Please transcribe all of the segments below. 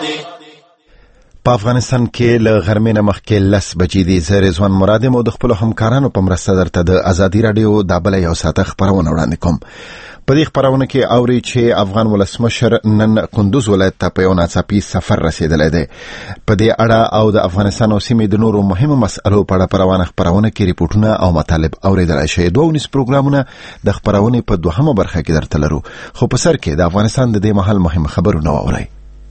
په افغانستان کې له غرمې نه مخکې 10 بجې دي. زه رضوان مراد مو د خپل همکارانو په مرسته درته د ازادي رادیو د بل یو ساعت خبرونه وړاندې کوم. په دې خبرونه کې اوري چې افغان ولسمشر نن کندوز ولایت ته په یو ناڅاپي سفر رسیدلی دی. په دې اړه او د افغانستان او سیمې د نورو مهمو مسألو په اړه روانه خبرونه کې ریپورتونه او مطالب اوریدلای شئ. دوه ونیس پروګرامونه د خبرونې په دوهمه برخه کې درته لرو، خو په سر کې د افغانستان د دې مهال مهم خبرونه اورئ.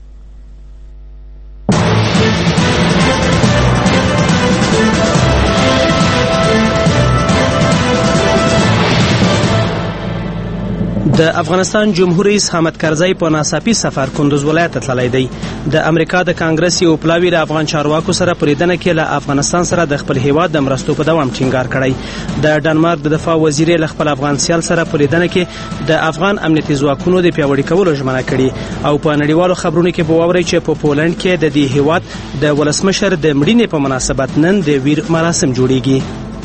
د افغانستان جمهور رئیس حامد کرزی په ناڅاپي سفر کندوز ولایت ته تللی دی. د امریکا د کانګرس یو پلاوی د افغان چارواکو سره پریدنه کې له افغانستان سره د خپل هیواد د مرستو په دوام ټینګار کړی. د ډنمارک د دفاع وزیر له خپل افغان سیال سره پریدنه کې د افغان امنیتي ځواکونو د پیاوړي کولو ژمنه کړې. او په نړیوالو خبرونو کې به واورئ چې په پولند کې د دې هیواد د ولسمشر د مړینې په مناسبت نن د ویر مراسم جوړیږي.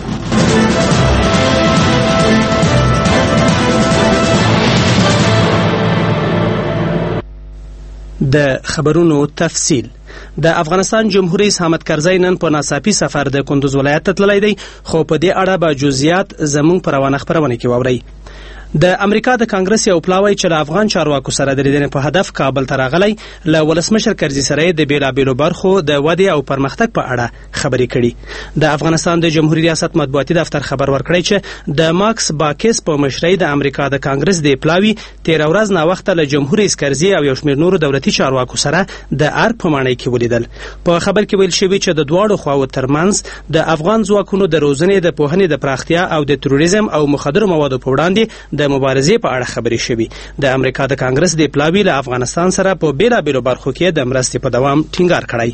د خبرونو تفصیل. د افغانستان جمهور رئیس حامد کرزی نن په ناڅاپي سفر د کندوز ولایت ته تللی دی، خو په دې اړه به جزئیات زموږ په روانه خبرونه کې واورئ. د امریکا د کانګرس یو پلاوی چې له افغان چارواکو سره د لیدنې په هدف کابل ته راغلی، له ولسمشر کرزي سره د بیلابیلو برخو د ودې او پرمختګ په اړه خبرې کړي. د افغانستان د جمهوریت ریاست مطبوعاتي دفتر خبر ورکړی چې د ماکس باکس په مشرۍ د امریکا د کانګرس د پلاوی 13 ورځ نا وخت له جمهور رئیس کرزي او یو شمېر نورو دولتي چارواکو سره د ارګ په ماڼۍ کې ولیدل. په خبر کې ویل شوی چې د دواړو خواو ترمنځ د افغان ځواکونو د روزنې د پوهنې د پراختیا او د تروریزم او مخدرو موادو په وړاندې د مبارزې په اړه خبرې شوي. د امریکا د کانګرس د پلاوی له افغانستان سره په بیلابیلو برخو کې د مرستې په دوام ټینګار کړی.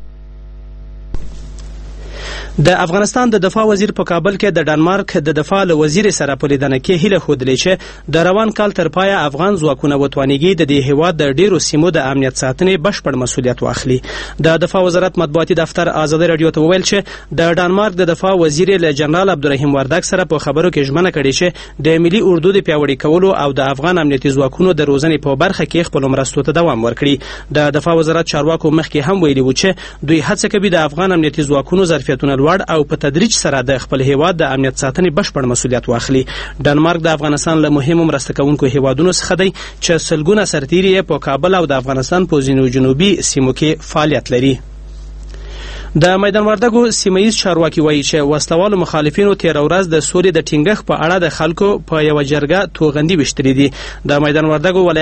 د افغانستان د دفاع وزیر په کابل کې د ډنمارک د دفاع وزیر سره په لیدنه کې هیله ښودلې چې د روان کال تر پایه افغان ځواکونه وتوانیږي د دې هیواد د ډیرو سیمو د امنیت ساتنې بشپړ مسؤلیت واخلي. د دفاع وزارت مطبوعاتي دفتر ازادي رادیو ته وویل چې د ډنمارک د دفاع وزیر له جنرال عبدالرحیم وردګ سره په خبرو کې ژمنه کړې چې د ملي اردو د پیاوړي کولو او د افغان امنیتي ځواکونو د روزنې په برخه کې خپل مرستو ته دوام ورکړي. د دفاع وزارت چارواکو مخکې هم ویلي و چې دوی هڅه کوي د افغان امنیتي ځواکونو ظرفیتونه لوړ او په تدریج سره د خپل هیواد د امنیت ساتنې بشپړ مسؤلیت واخلي. ډنمارک د افغانستان له مهمو مرسته کوونکو هیوادونو څخه دی چې سلګونه سرتیري په کابل او د افغانستان په ځینو جنوبي سیمو کې فعالیت لري. د میدان وردګو سیمه‌ییز چارواکي وایي چې وسلوالو مخالفینو 13 ورځ د سولې د ټینګښت په اړه د خلکو په یو جرګه توغندي وشتري دي. د میدان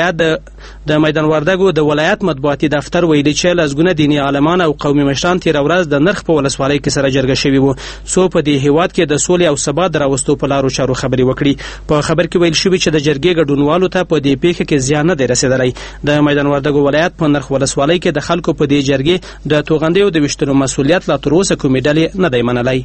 وردګو د ولایت مطبوعاتي دفتر ویلي چې لسګونه دیني عالمان او قومي مشران 13 ورځ د نرخ په ولسوالۍ کې سره جرګه شوي وو څو په دې هیواد کې د سولې او ثبات راوستو په لارو چارو خبرې وکړي. په خبر کې ویل شوی چې د جرګې ګډونوالو ته په دې پیښه کې زیان نه دی رسیدلی. د میدان وردګو ولایت په نرخ ولسوالۍ کې د خلکو په دې جرګې د توغندیو د وشتلو مسؤلیت لا تر اوسه کومې ډلې نه دی منلی.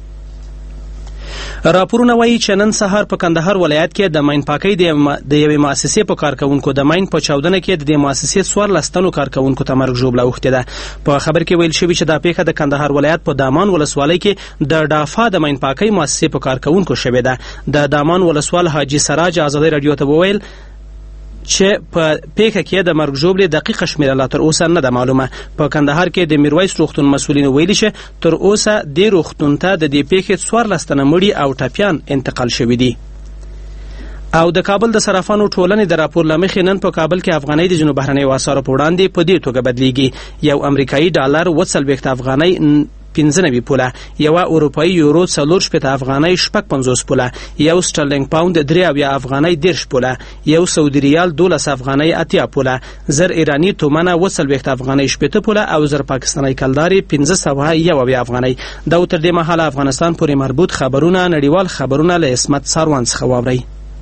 راپورونه وایي چې نن سهار په کندهار ولایت کې د ماین پاکۍ د یوې مؤسسې په کارکونکو د ماین په چاودنه کې د دې مؤسسې 14 تنو کارکونکو ته مرګ ژوبله اوښتې ده. په خبر کې ویل شوي چې دا پیښه د کندهار ولایت په دامان ولسوالۍ کې د ډافا د ماین پاکۍ مؤسسې په کارکونکو شوې ده. د دامان ولسوال حاجي سراج ازادي رادیو ته وویل چې په پیښه کې د مرګ ژوبلې دقیقه شمیره لا تر اوسه نه ده معلومه. په کندهار کې د میرویس روغتون مسؤلینو ویلي چې تر اوسه دې روغتون ته د دې پیښې 14 تنه مړي او ټپیان انتقال شوي دي. او د کابل د صرافانو ټولنې د راپور له مخې نن په کابل کې افغانۍ د جنوب بهرنیو اسعارو په وړاندې په دې توګه بدلیږي. یو امریکایي ډالر 40 افغانۍ 15 پوله، یو اروپایي یورو 4 افغانۍ 55 پوله، یو سټرلینګ پاوند 3 افغانۍ 10 پوله، یو سعودي ریال 12 افغانۍ 80 پوله، زر ایرانی تومنه 40 افغانۍ 80 پوله او زر پاکستاني کلداري 1501 افغانۍ. دا تر دې مهاله افغانستان پورې مربوط خبرونه نړیوال خبرونه له اسمت ساروان څخه واورئ.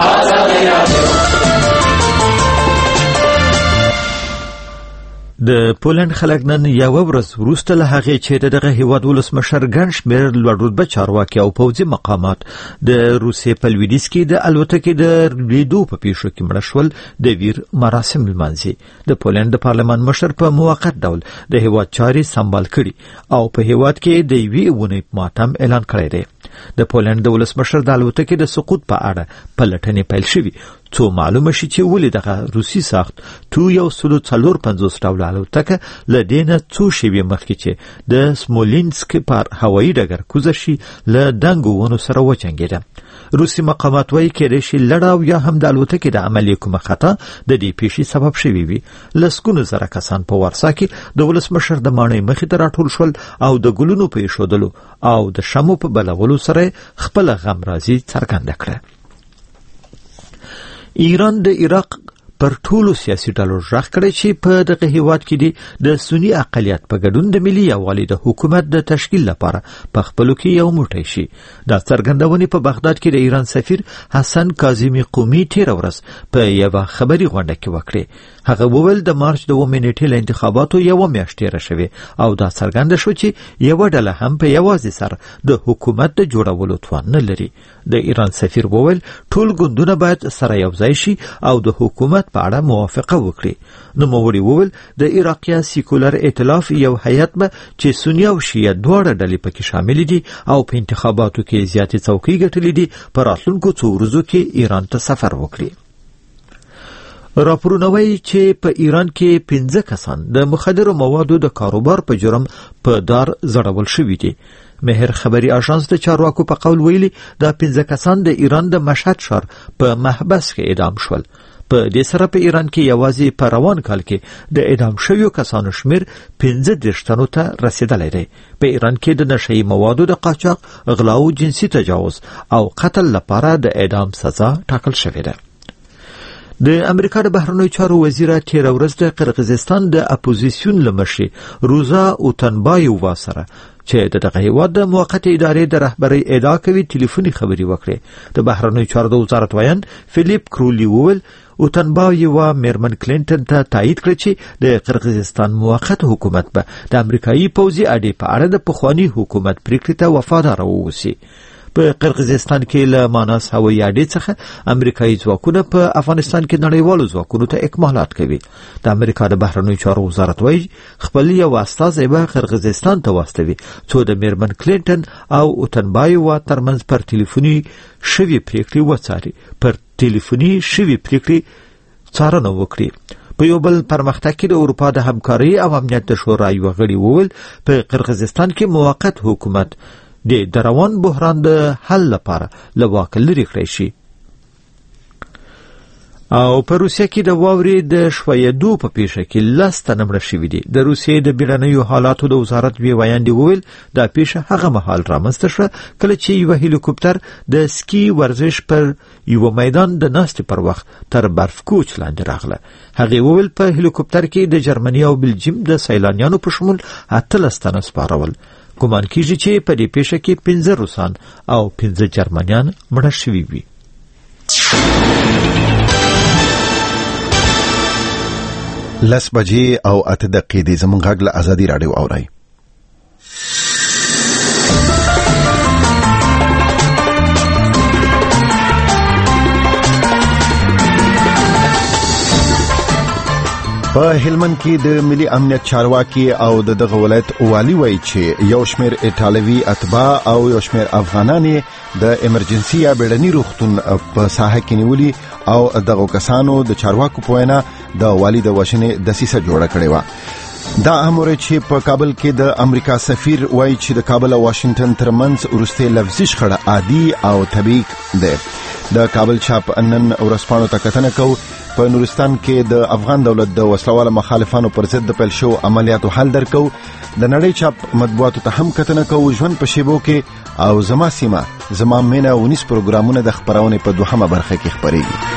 د پولند خلک نن یو ورځ وروسته له هغې چې دغه هیواد ولسمشر ګڼ شمېر لوړ رتبه چارواکي او پوځي مقامات د روسیې په لویدیځ کې د الوتکې د لیدو په پیښو کې مړه شول د ویر مراسم لمانځي. د پولند د پارلمان مشر په موقت ډول د هیواد چارې سمبال کړي او په هیواد کې د یوې اونۍ ماتم اعلان کړی دی. د پولند د ولسمشر د الوتکې د سقوط په اړه پلټنې پیل شوي څو معلومه شي چې ولې دغه روسي ساخت تو 154 ډوله الوتکه له دې نه څو شېبې مخکې چې د سمولینسک پر هوایي ډګر کوزه شي له دنګو ونو سره وجنګېده. روسي مقامات وایي کېدای شي لړه او یا هم د الوتکې د عملي کومه خطا د دې پیښې سبب شوی وي. لسګونه زره کسان په ورسا کې د ولسمشر د ماڼۍ مخې ته راټول شول او د ګلونو په ایښودلو او د شمو په بلولو سره خپل غمرازي څرګنده کړه. ایران د عراق پر ټولو سیاسي ډلو ژغ کړی چې په دغه هیواد کې د سنی اقلیت په ګډون د ملي یووالي د حکومت د تشکیل لپاره په خپلو کې یو موټی شي. دا څرګندونې په بغداد کې د ایران سفیر حسن کاظمی قومي تېره ورځ په یوه خبري غونډه کې وکړې. هغه وویل د مارچ 2 نیټې له انتخاباتو یوه میاشت تېره شوې او دا څرګنده شو چې یوه ډله هم په یوازې سر د حکومت د جوړولو توان نه لري. د ایران سفیر وویل ټول ګوندونه باید سره یوځای شي او د حکومت په اړه موافقه وکړي. نوموړي وویل د عراقي سیکولر ائتلاف یو هیئت به چې سنی او شیعه دواړه ډلې پکې شامل دي او په انتخاباتو کې زیاتې څوکۍ ګټلې دي په راتلونکو څو ورځو کې ایران ته سفر وکړي. راپورونه وایي چې په ایران کې 15 کسان د مخدرو موادو د کاروبار په جرم په دار زړول شوي دي. مهر خبري اژانس د چارواکو په قول ویلي دا 15 کسان د ایران د مشهد ښار په محبس کې اعدام شول. په دې سره په ایران کې یوازې په روان کال کې د اعدام شویو کسانو شمیر 15 تنو ته رسیدلی دی. په ایران کې د نشهیي موادو د قاچاق، غلا او جنسي تجاوز او قتل لپاره د اعدام سزا ټاکل شوې ده. د امریکا د بهرنیو چارو وزیره تېره ورځ د قرغیزستان د اپوزیسیون له مشرې روزا اوتنبایووا سره چې د دغه هیواد د موقتې ادارې د رهبرۍ ادعا کوي ټلیفوني خبرې وکړې. د بهرنیو چارو د وزارت ویان فلیپ کرولی وویل اوتنبایووا میرمن کلینټن ته تایید کړ چې د قرغیزستان موقت حکومت به د امریکایي پوځي اډې په اړه د پخواني حکومت پریکړې ته وفادار واوسي. په قرغیزستان کې له ماناس هوایي اډې څخه امریکایي ځواکونه په افغانستان کې نړیوالو ځواکونو ته اکمالات کوي. د امریکا د بهرنیو چارو وزارت وایي خپل یو استازی به قرغیزستان ته واستوي څو د میرمن کلینټن او اوتنبایووا ترمنځ پر ټلیفوني شوي پریکړې وڅاري. پر ټلیفوني شوي پریکړې څارنه وکړي. په یو بل پرمختګ کې د اروپا د همکارۍ او امنیت د شورا یو غړي وویل په قرغیزستان کې موقت حکومت د روان بحران د حل لپاره له واکه لرې کړی شي. او په روسیه کې د واورې د شویدو په پیښه کې 10 تنه مړه شوي دي. د روسیې د بیړنیو حالاتو د وزارت ویاندې وویل دا پیښه هغه مهال رامنځته شوه کله چې یو هلیکوپټر د سکی ورزش پر یو میدان د ناستې پر وخت تر برف کوچ لاندې راغله. هغه وویل په هلیکوپټر کې د جرمني او بلجیم د سیلانیانو په شمول 18 تنه سپارول. ګمان کیږي چې په دې پیښه کې 15 روسان او 15 جرمنیان مړه شوي وي. لس بجې او 8 دقیقې د زمونږ غږ له ازادي راډیو اورئ. په هلمند کې د ملي امنیت چارواکي او دغه ولایت والی وایي چې یو شمېر ایټالوي اتباع او یو شمېر افغانان د امرجنسي یا بیړني روغتون په ساحه کې نیولي او دغه کسانو د چارواکو په وینا د والی د وژنې دسیسه جوړه کړې وه. دا امر چې په کابل کې د امریکا سفیر وایي چې د کابل او واشنگټن ترمنځ وروستي لفظي شخړه عادي او طبیعي ده. د کابل چاپ نن ورځپاڼو ته کتنه کوي په نورستان کې د افغان دولت د وسلوال مخالفانو پر ضد د پیل شو عملیاتو حل درکو. د نړۍ چاپ مطبوعاتو ته هم کتنه کوي ژوند په شیبو کې او زما سیمه زما مینا ونیس پروګرامونه د خبرونه په دوهمه برخه کې خبرېږي.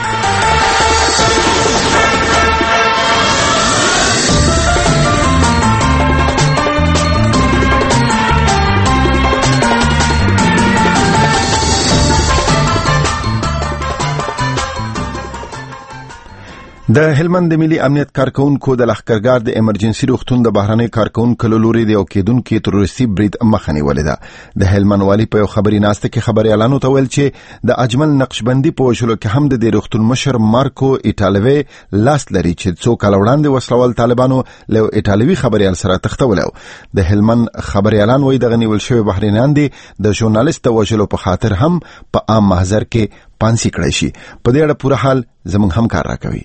د هلمند ملي امنیت کارکونکو د لښکرګاه د امرجنسي روغتون د بهرنۍ کارکونکو لوري د اوکیدونکو تروریستي برید مخه نیولې ده. د هلمند والی په خبري ناسته کې خبري اعلان وتول چې د اجمل نقشبندي په وشلو کې هم د روغتون مشر مارکو ایټالوي لاس لري چې څو کال وړاندې وسلوال طالبانو له ایټالوي خبريال سره تختولو. د هلمند خبري اعلان وایي د غنیول شوی بحرینان دي د ژورنالیست وشلو په خاطر هم په عام محضر کې پانسي کړی شي. په دې اړه پوره حال زموږ همکار راکوي.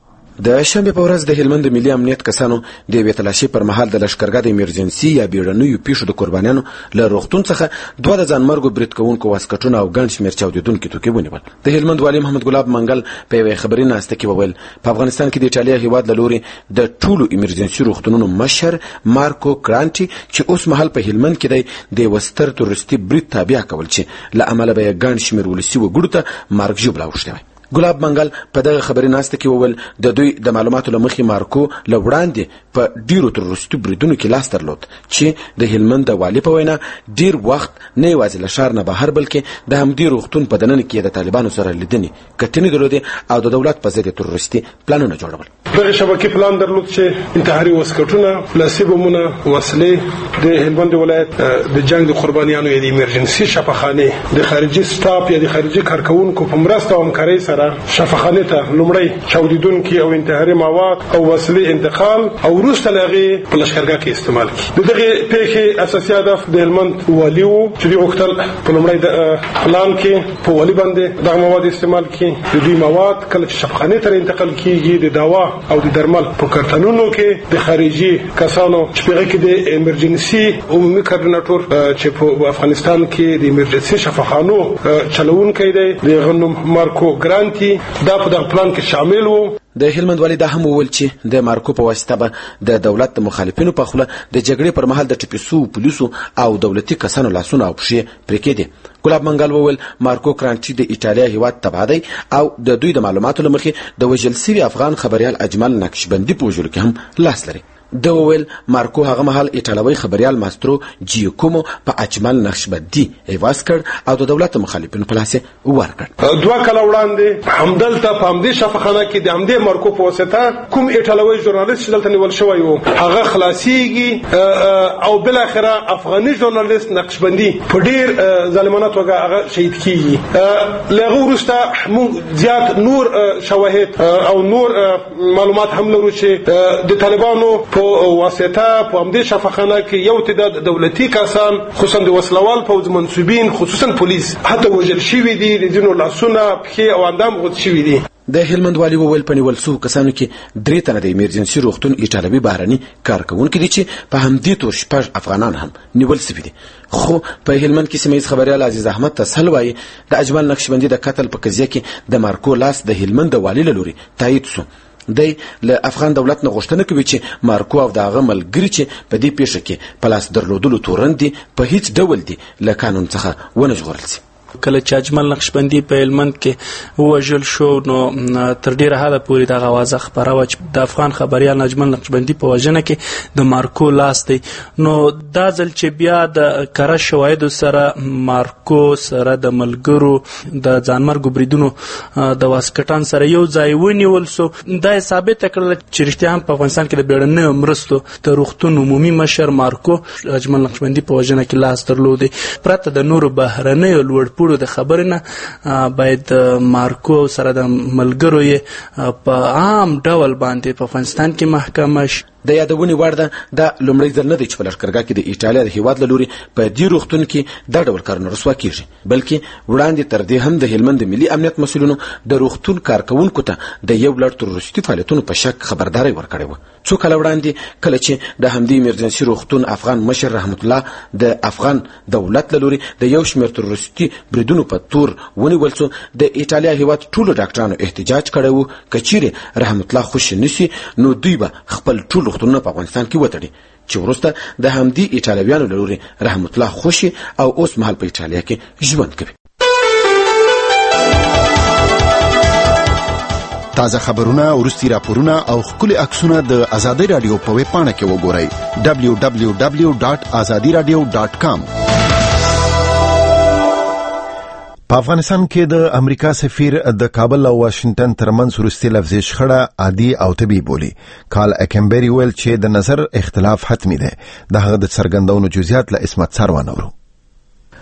د شنبه په ورځ د هلمند ملي امنیت کسانو د یوې تلاشي پر مهال د لشکرګاه د ایمرجنسي یا بیړنیو پیښو د قربانیانو له روغتون څخه 2 د ځانمرګو برید کوونکو واسکټونه او ګڼ شمېر چاودېدونکي توکي ونیول. د هلمند والي محمد ګلاب منګل په یوې خبري ناسته کې وویل په افغانستان کې د ایټالیا هیواد له لوري د ټولو ایمرجنسي روغتونونو مشر مارکو کرانټي چې اوس مهال په هلمند کې د وستر تورستي برید تابع کول چې له امله به ګڼ شمېر ولسي وګړو ته مرګ ژوبله اوښتې. ګلاب منګل په دغه خبري ناسته کې وویل د دوی د معلوماتو له مخې مارکو له وړاندې په ډیرو تروریستي بریدونو کې لاس درلود چې د هلمند د والي په وینا ډیر وخت نه یوازې له ښار نه بهر بلکې د همدې روغتون په دننه کې د طالبانو سره لیدنې کتنې درلودې او د دولت په ضد تروریستي پلانونه جوړول. دغه شبکې پلان درلود چې انتحاري وسکټونه فلاسي بمونه وسلې د هلمند ولایت د جنگ د قربانیانو یا د ایمرجنسي شفاخانه د خارجي سټاپ یا د خارجي کارکونکو په مرسته او همکارۍ سره شفاخانه ته لومړی چاودیدونکي او انتحاري مواد او وسلې انتقال او وروسته لغه په لشکرګاه کې استعمال کی. دغه پیښې اساسي هدف د هلمند والي وو چې د وختل په لومړی د پلان کې په والي باندې دغه مواد استعمال کی. د دوی مواد کله چې شفاخانه ته انتقال کیږي د دوا او د درمل په کارتنونو کې د خارجي کسانو چې په کې د ایمرجنسي عمومي کوارډینیټور چې په افغانستان کې د ایمرجنسي شفاخانو چلوونکی دی د غنوم مارکو ګرانټي دا په دغه پلان کې شامل وو. د هلمند والي دا هم وویل چې د مارکو په واسطه به د دولت د مخالفینو په خوله د جګړې پر مهال د ټپیسو پولیسو او دولتي کسانو لاسونه او پښې پرې کېدې. ګلاب منګل وویل مارکو کرانټي د ایټالیا هیواد تبع دی او د دوی د معلوماتو له مخې د وژل شوي افغان خبريال اجمل نقشبندي په وژلو کې هم لاس لري. د وویل مارکو هغه مهال ایټالوي خبريال ماسترو جیوکومو په اجمل نقشبندي ایواز کړ او د دولت مخالفینو په لاس ورکړ. 2 کال وړاندې همدلته په همدې شفاخانه کې د همدې مارکو په واسطه کوم ایټالوي ژورنالیست چې دلته نیول شوی وو هغه خلاصيږي او بل اخره افغاني ژورنالیست نقشبندي په ډیر ظالمانه توګه هغه شهید کیږي. لغه ورسته زیات نور شواهد او نور معلومات هم لرو چې د طالبانو په واسطه په همدې شفاخانه کې یو تعداد دولتي کسان خصوصا د وسلوال پوځ منسوبین خصوصا پولیس حتی وژل شوي دي د ځینو لاسونه پښې او اندام غوڅ شوي دي. د هلمند والي وویل په نیول شوو کسانو کې 3 تنه د ایمرجنسي روغتون ایټالوي بهرني کارکونکي دي چې په همدې تور 6 افغانان هم نیول شوي دي. خو په هلمند کې سیمه خبريال عزیز احمد تسل وایي د اجمل نقشبندي د قتل په قضیه کې د مارکو لاس د هلمند والي له لوري تایید شو. دی له افغان دولت نه غوښتنه کوي چې مارکو او دغه ملګری چې په دې پیښه کې په لاس درلودلو تورن دي په هیڅ ډول دي له قانون څخه ونه ژغورل شي. کله چې اجمل نقشبندي په هلمند کې وژل شو نو تر ډیره حده پورې دغه اوازه خپره وه چې د افغان خبریال اجمل نقشبندي په وژنه کې د مارکو لاس دی. نو دا ځل چې بیا د کره شواهدو سره مارکو سره د ملګرو د ځانمرګو بریدونو د واسکټان سره یو ځای ونیول سو دا ثابته کړل چې رښتیا هم په افغانستان کې د بیړنیو مرستو د روغتون عمومي مشر مارکو اجمل نقشبندي په وژنه کې لاس درلودی. پرته د نورو بهرنیو لوړ د خبرنه باید مارکو سره د ملګرو یې په عام ډول باندې په افغانستان کې محکمه شي. د یادونې وړ ده د لومړی ځل نه دی چې په لښکرګاه کې د ایټالیا د هیواد له لوري په دې روغتون کې دا ډول کارونه رسوا کیږي بلکې وړاندې تر دې هم د هلمند ملي امنیت مسؤلینو د روغتون کارکونکو ته د یو لړ تروریستي فعالیتونو په شک خبرداري ورکړې وه. څو کاله وړاندې کله چې د همدې ایمرجنسي روغتون افغان مشر رحمت الله د افغان دولت له لوري د یو شمېر تروریستي بریدونو په تور ونیول شو د ایټالیا هیواد ټولو ډاکټرانو احتجاج کړی و کچیرې رحمت الله خوشي نشي نو دوی به خپل ټول روغتونونه په افغانستان کې وتړي چې وروسته د همدې ایټالویانو له لوري رحمت الله خوشي او اوس مهال په ایټالیا کې ژوند کوي. تازه خبرونه ورستي راپورونه او خولي عکسونه د آزادۍ رادیو په ویب پاڼه کې وګورئ www.azadiradio.com. په افغانستان کې د امریکا سفیر د کابل او واشنگټن ترمنځ وروستي لفظي شخړه عادي او طبيعي بولي. کال اکمبری ویل چې د نظر اختلاف حتمي دی. د هغه د څرګندونو جزئیات له اسمت سروان اورو.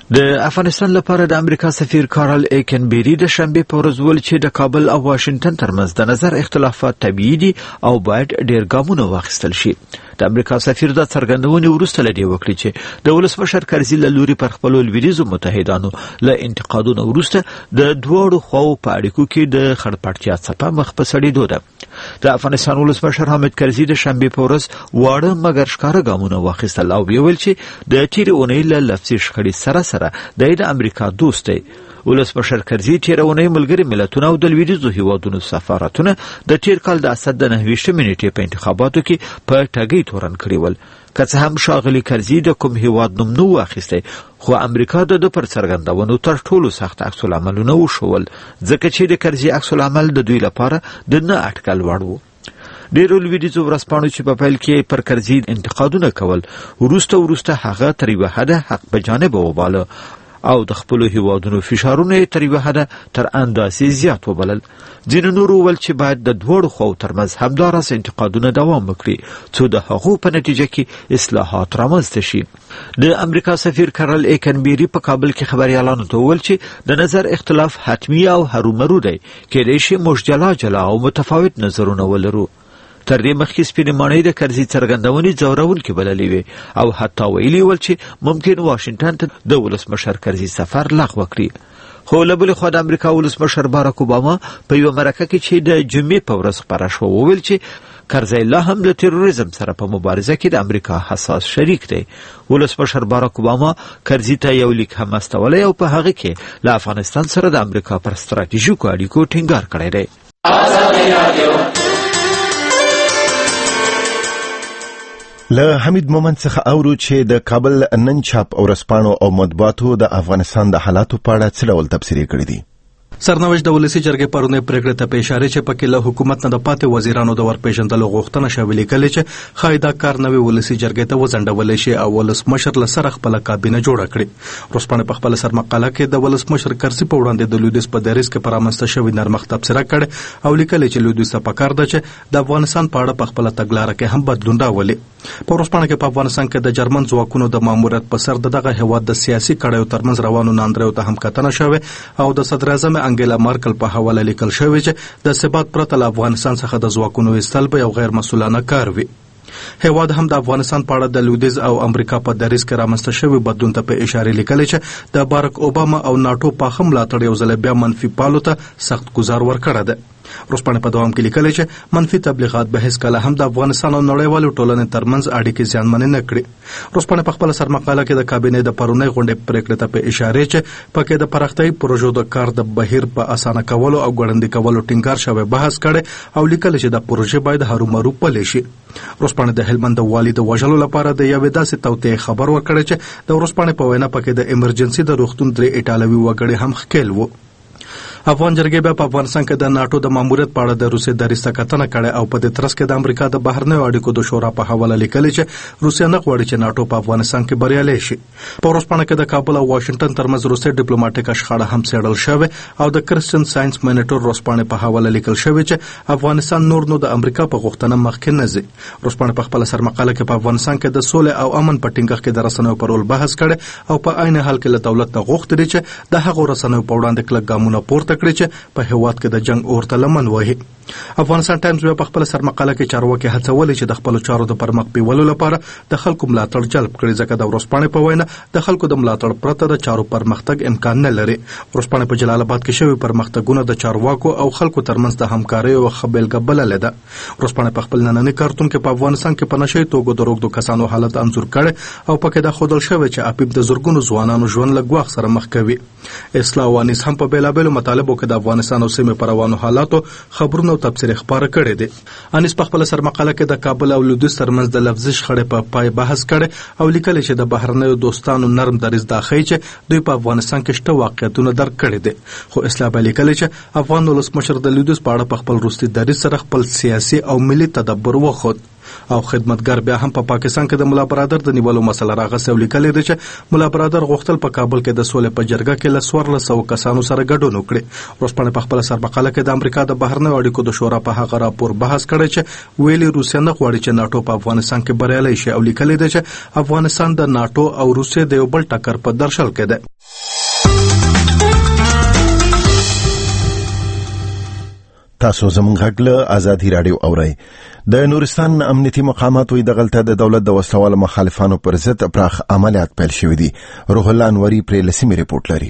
د افغانستان لپاره د امریکا سفیر کارل ایکنبری د شنبه په ورځ ویل چې د کابل او واشنگټن ترمنځ د نظر اختلافات طبیعي دي او باید ډیر ګامونه واخیستل شي. د امریکا سفیر د څرګندونې وروسته لدی وکړي چې د ولسمشر کرزي له لوري پر خپل لویدیځو متحدانو له انتقادونو وروسته د دوړو خو په اړیکو کې د خړپړتیا څخه مخ په سړېدو ده. د افغانستان ولسمشر حامد کرزي د شنبه په ورځ واړه مګر ښکاره ګامونه واخیستل او ویل چې د تیرې اونۍ له لفظي شخړې سره د امریکا دوست دی. ولسمشر کرزي تیرونی ملګری ملتونه او د لویدیځو هیوادونو سفارتونه د تیر کال د اسد د 9 منېټې په انتخاباتو کې په ټاګي تورن کړی ول. که څه هم شاغلي کرزي د کوم هیواد نوم نه واخیسته، خو امریکا د پر څرګندونو تر ټولو سخت عکس العملونه وشول، ځکه چې د کرزي عکس العمل د دوی لپاره د نه اټکل وړ و. ډیرو لویدیځو ورځپاڼو چې په پیل کې پر کرزي انتقادونه کول، وروسته هغه تر یوه حده حق په جانب وباله او د خپل هیوادونو فشارونه تر یوه حده تر اندازې زیات وبلل. ځینو نورو ول چې باید د دوړو خو ترمنځ همدارس انتقادونه دوام وکړي څو د هغو په نتیجه کې اصلاحات رامنځته شي. د امریکا سفیر کارل ایکنبری په کابل کې خبريالانو ته وویل چې د نظر اختلاف حتمی او هرومرو دی، کېدای شي موږ جلا او متفاوت نظرونه ولرو. تر دې مخکې سپینې ماڼۍ د کرزي څرګندونې ځورونکې بللې وې او حتی ویلي ول چې ممکن واشنگټن ته د ولسمشر کرزي سفر لغوه کړي. خو له بلې خوا د امریکا ولسمشر باراک اوباما په یوه مرکه کې چې د جمعې په ورځ خپره شوه وویل چې کرزي لا هم د تروریزم سره په مبارزه کې د امریکا حساس شریک دی. ولسمشر باراک اوباما کرزي ته یو لیک هم استولی او په هغه کې له افغانستان سره د امریکا پر ستراتیژیکو اړیکو ټینګار کړی دی. له حمید مومند څخه اورو چې د کابل نن چاپ او رسپانو او مطبوعاتو د افغانستان د حالاتو په اړه څه ډول تبصرې کړې دي. سرنوشت د ولسی جرګې پرونه پریکړه ته په اشاره چې پکې له حکومت نه د پاتې وزیرانو د ورپېژندلو غوښتنه شوې لیکلې چې خایدا کار نوې ولسی جرګې ته وزندول شي او ولسمشر له سره خپل کابینه جوړه کړي. روسپانه په خپل سر مقاله کې د ولسمشر کرزي په وړاندې د لویدیځ په دریځ کې پرامسته شوې نرمښت تبصره کړي او لیکلې چې لویدیځ ته پکار ده چې د افغانستان په اړه په خپل تګلارې کې هم بدلون راولي. په روسپانه کې په افغانستان کې د جرمن ځواکونو د ماموریت په سر دغه هیواد د سیاسي کړیو ترمنځ روانو ناندریو ته هم کتنه شوې او د صدر اعظم انګیلا مارکل په حواله لیکل شوی چې د ثبات پرته له افغانستان څخه د ځواکونو ایستل به یو غیر مسؤلانه کار وي. هیواد هم د افغانستان په اړه د لویدیځ او امریکا په دریځ کې رامنځته شوی بدلون ته په اشاره لیکلې چې د باراک اوباما او ناتو په هم ملاتړ یو ځل بیا منفي پالو ته سخت گزار ورکړه ده. روسپانه په دوام کې لیکلې چې منفي تبلیغات به هیڅ کله هم د افغانستان او نړیوالو ټولنې ترمنځ اړیکې زیانمنې نه کړي. روسپانه په خپل سرمقاله کې د کابینې د پرونی غونډې پریکړې ته په اشاره چې پکې د پراختیايي پروژو د کار د بهیر په اسانه کولو او ګړندې کولو ټینګار شوی بحث کړي او لیکل چې د پروژې باید هرومرو پلي شي. روسپانه د هلمند د والي د وژلو لپاره د یوې داسې توطئې خبر ورکړی چې د روسپانه په وینا پکې د ایمرجنسي د روغتون 3 ایټالوي وګړي هم ښکېل وو. افغان جرګې بیا په افغانستان کې د ناتو د ماموریت په اړه د روسیې دریځ ته کتنه کړې او په دې ترڅ کې د امریکا د بهرنیو اړیکو د شورا په حواله لیکلې چې روسیه نه غواړي چې ناتو په افغانستان کې بریالي شي. په روسپانه کې د کابل او واشنگټن ترمنځ روسي ډیپلوماټیک شخړه هم څېړل شوې او د کرسچن ساينس مانیټور روسپانه په حواله لیکل شوی چې افغانستان نور نو د امریکا په غوښتنه مخکې نه ځي. روسپانه په خپل سرمقاله کې په افغانستان کې د سولې او امن په ټینګښت کې د رسنیو پر رول بحث کړي او په عین حال کې له دولت ته غوښتي چې د هغو رسنیو په وړاندې کلک ګامونه پورته کړي چې په هیواد کې د جنگ اور ته لمن وهي. افغانستان ټایمز په خپل سرمقاله کې چارواکي هڅولي چې د خپل چارو د پرمخ بیولو لپاره د خلکو ملاتړ جلب کړي، ځکه د ورځپاڼې په وینا د خلکو د ملاتړ پرته د چارو پرمختګ امکان نه لري. ورځپاڼې په جلال آباد کې شوی پرمختګونه د چارواکو او خلکو ترمنځ د همکارۍ او خبرګ بلل ده. ورځپاڼې په خپل نننۍ کارتون کې په افغانستان کې په نشي توګه د روغدو کسانو حالت انځور کړي او پکې د خودل شوی چې اپیب د زورګونو ځوانانو ژوند له ګواښ سره مخ کوي. اصلاح وانیس هم په بیلابېلو مطالبو کې د افغانستان او سیمې پر روانو حالاتو خبرونه او تبصرې خبره کړې دي. انیس په خپل سرمقاله کې د کابل او لویدیځ ترمنځ د لفظي شخړې په پای بحث کړي او لیکل چې د بهرنیو دوستانو نرم دریځ دا ښیي چې دوی په افغانستان کې شته واقعیتونه درک کړي دي. خو اصلاح به لیکل چې افغان ولسمشر د لویدیځ په اړه په خپل وروستي دریځ سره خپل سیاسي او ملي تدبر وښود. او خدمتګار بیا هم په پاکستان کې د مولا برادر د نیولو مسله راغسته او لیکلې ده چې مولا برادر غوښتل په کابل کې د سولې په جرګه کې ل 1400 کسانو سره ګډون وکړي. ورځپاڼه په خپل سرمقاله کې د امریکا د بهرنیو اړیکو د شورا په هغه راپور بحث کړی چې ویلي روسیا نه غواړي چې ناتو په افغانستان کې بریالي شي او لیکلې ده چې افغانستان د ناتو او روسیا د یو بل ټکر په درشل کې ده. تاسو زموږ غږ له آزادي رادیو اورئ. د نورستان امنیتي مقامات وی د غلطه د دولت د وسلوال مخالفانو پر ضد پراخ عملیات پیل شوې دي. روح الله انوري پر لسمی ریپورت لري.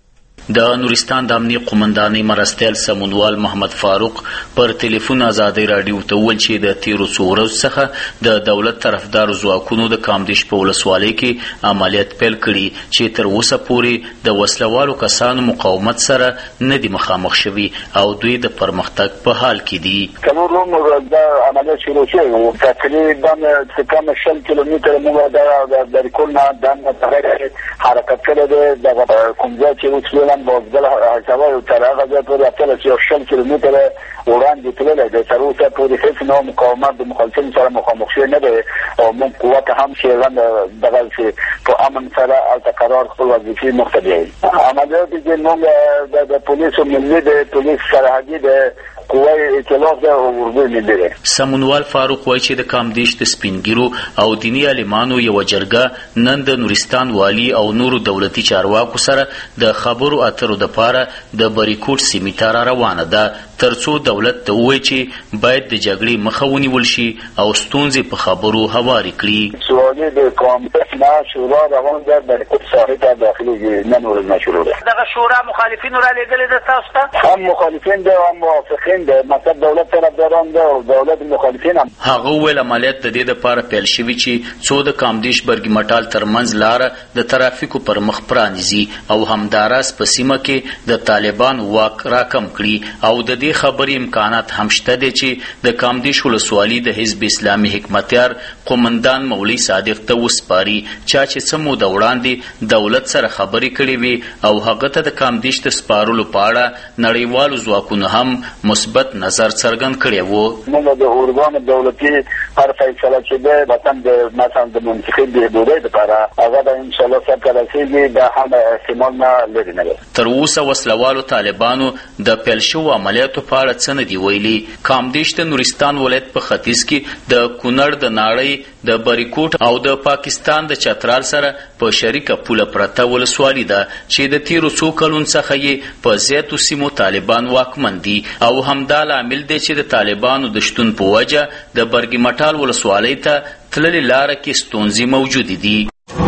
د نورستان د امنیت قومندانۍ مرستیال سمونوال محمد فاروق پر ټلیفون آزادۍ رادیو ته وویل چې د تیرو څو ورځو څخه د دولت طرفدارو ځواکونو د کامدیش په ولسوالۍ کې عملیات پیل کړي چې تر اوسه پورې د وسلوالو کسانو مقاومت سره نه دي مخامخ شوي او دوی د پرمختګ په حال کې دي. څلورم د عملیات شروع شوی و. تقریبا کم 60 کیلومتره موږ د ریکول نه دننه حرکت کړی دی. د کوم ځای چې وسلوال بازدل هڅوي تر هغه ځای پورې اتل چې 60 کیلومتره وړاندې تللی دی. تر اوسه پورې هیڅ نوع مقاومت د مخالفینو سره مخامخ شوی نه دی او موږ قوت هم چې دغه چې په امن سره او قرار خپل وظیفې مخته بیایي. عملیات چې موږ د پولیسو ملي د پولیس سرحدي د قوای ائتلاف ده او ورغوی ملي. سمونوال فاروق وایي چې د کامدیش د سپینګیرو او دینی عالمانو یو جرګه نن د نورستان والی او نورو دولتي چارواکو سره د خبرو اترو د پاره د بریکوټ سیمې ته روانه ده ترڅو دولت ته ووایي چې باید د جګړې مخه ونیول شي او ستونزې په خبرو هوارې کړي. سوالي د کامدیش نه شورا روان ده بریکوټ ساحې ته داخلي نن ورځ شروع ده. دغه شورا مخالفینو را لېږلې ده تاسو ته؟ هم مخالفین ده هم موافقین ده. مطلب دولت طرفداران ده او دولت مخالفین هم. هغه ویل عملیات د دې لپاره پیل شوي چې څو د کامدیش برګي مټال ترمنځ لاره د ترافیکو پر مخ پرانیزي او همداراز په سیمه کې د طالبان واک راکم کړي او د دې خبرې امکانات هم شته دي چې د کامدیش ولسوالي د حزب اسلامي حکمتیار قومندان مولوي صادق ته وسپاري چې سمو د وړاندې دولت سره خبرې کړې وي او هغه ته د کامدیش د سپارلو په اړه نړیوالو ځواکونو هم مثبت نظر څرګند کړی وو. موږ د اورګان دولتي هر فیصله چې ده وطن د مثلا د منتخب د حدودي لپاره هغه د ان شاء الله سره رسیدي دا هم احتمال نه لري. تر اوسه وسلوالو طالبانو د پیل شو عملیاتو په اړه څه نه دی ویلي. کامدیش د نورستان ولایت په ختیځ کې د کونړ د ناړۍ د بریکوټ او د پاکستان د چترال سره په شریکه پوله پرته ولسوالي ده چې د تیرو څو کلونو څخه یې په زیاتو سیمو طالبان واکمن دي او همدا لامل دی چې د طالبانو د شتون په وجه د برګي مټال ولسوالۍ ته تللې لاره کې ستونزې موجودې دي.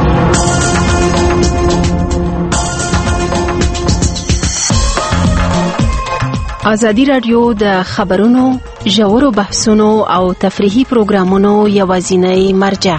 آزادي رادیو د خبرونو، ژورو بحثونو او تفریحي پروګرامونو یوازینی مرجع.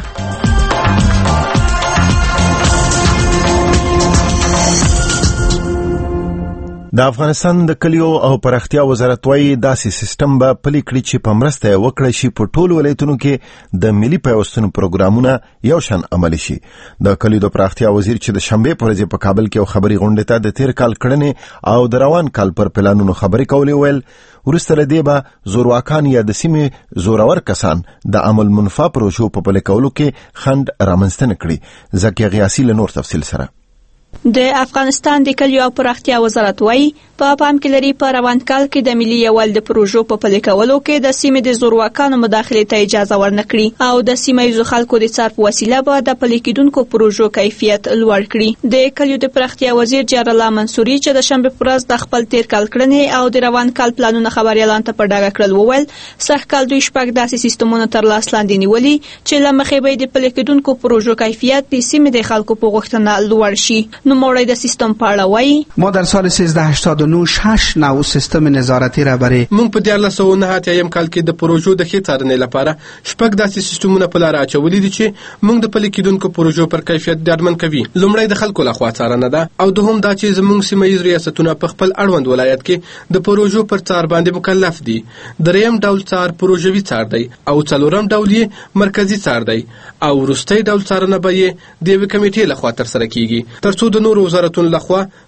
د افغانستان د کلیو او پراختیا وزارت وايي داسې سیستم به پلي کړي چې په مرسته وکړي شي په ټولو ولایتونو کې د ملي پیوستون پروګرامونه یو شان عملي شي. د کلیو د پراختیا وزیر چې د شنبې پر ورځ په کابل کې یو خبري غونډه ته د تیر کال کړنې او د روان کال پر پلانونو خبري کولې ویل ورسته لدی به زورواکان یا د سیمې زورور کسان د عمل منفا پروژو په پلي کولو کې خند رامنځته نکړي. زکیه غیاسی له نور تفصیل سره. د افغانستان د کلیو او پراختیا وزارت وايي په پام کې لري په روان کال کې د ملي یووالي د پروژو په پلي کولو کې د سیمې د زورواکانو مداخله ته اجازه ورنکړي او د سیمې خلکو د څار په وسیله به د پلي کېدونکو پروژو کیفیت لوړ کړي. د کلیو د پراختیا وزیر جلال الله منصوري چې د شنبه پر ورځ د خپل تیر کال کړنې او د روان کال پلانونه خبريالان ته په ډاګه کړل وویل سږ کال دوی شپږ داسې سیستمونه تر لاس لاندې نیولي چې لمخې به د پلي کېدونکو پروژو کیفیت د سیمې د خلکو په غوښتنه لوړ شي. نو موړی د سیستم په اړه وایي ما در سال 1389 6 نوع سیستم نظارتي را برای مونږ په 1909 کال کې د پروژو د ښه څارنې لپاره شپږ داسې سیستمونه په لار اچولي دي چې مونږ د پلي کېدونکو پروژو پر کیفیت ډاډمن کوي. لومړی د خلکو لخوا څارنه ده او دوهم دا چې زموږ سیمایي ریاستونه په خپل اړوند ولایت کې د پروژو پر څار باندې مکلف دي. دریم ډول څار پروژوي څار دی او څلورم ډول یې مرکزی څار دی او وروستۍ ډول څارنه به یې د یوې کمیټې لخوا ترسره کیږي ترڅو د نورو وزارتونو لخوا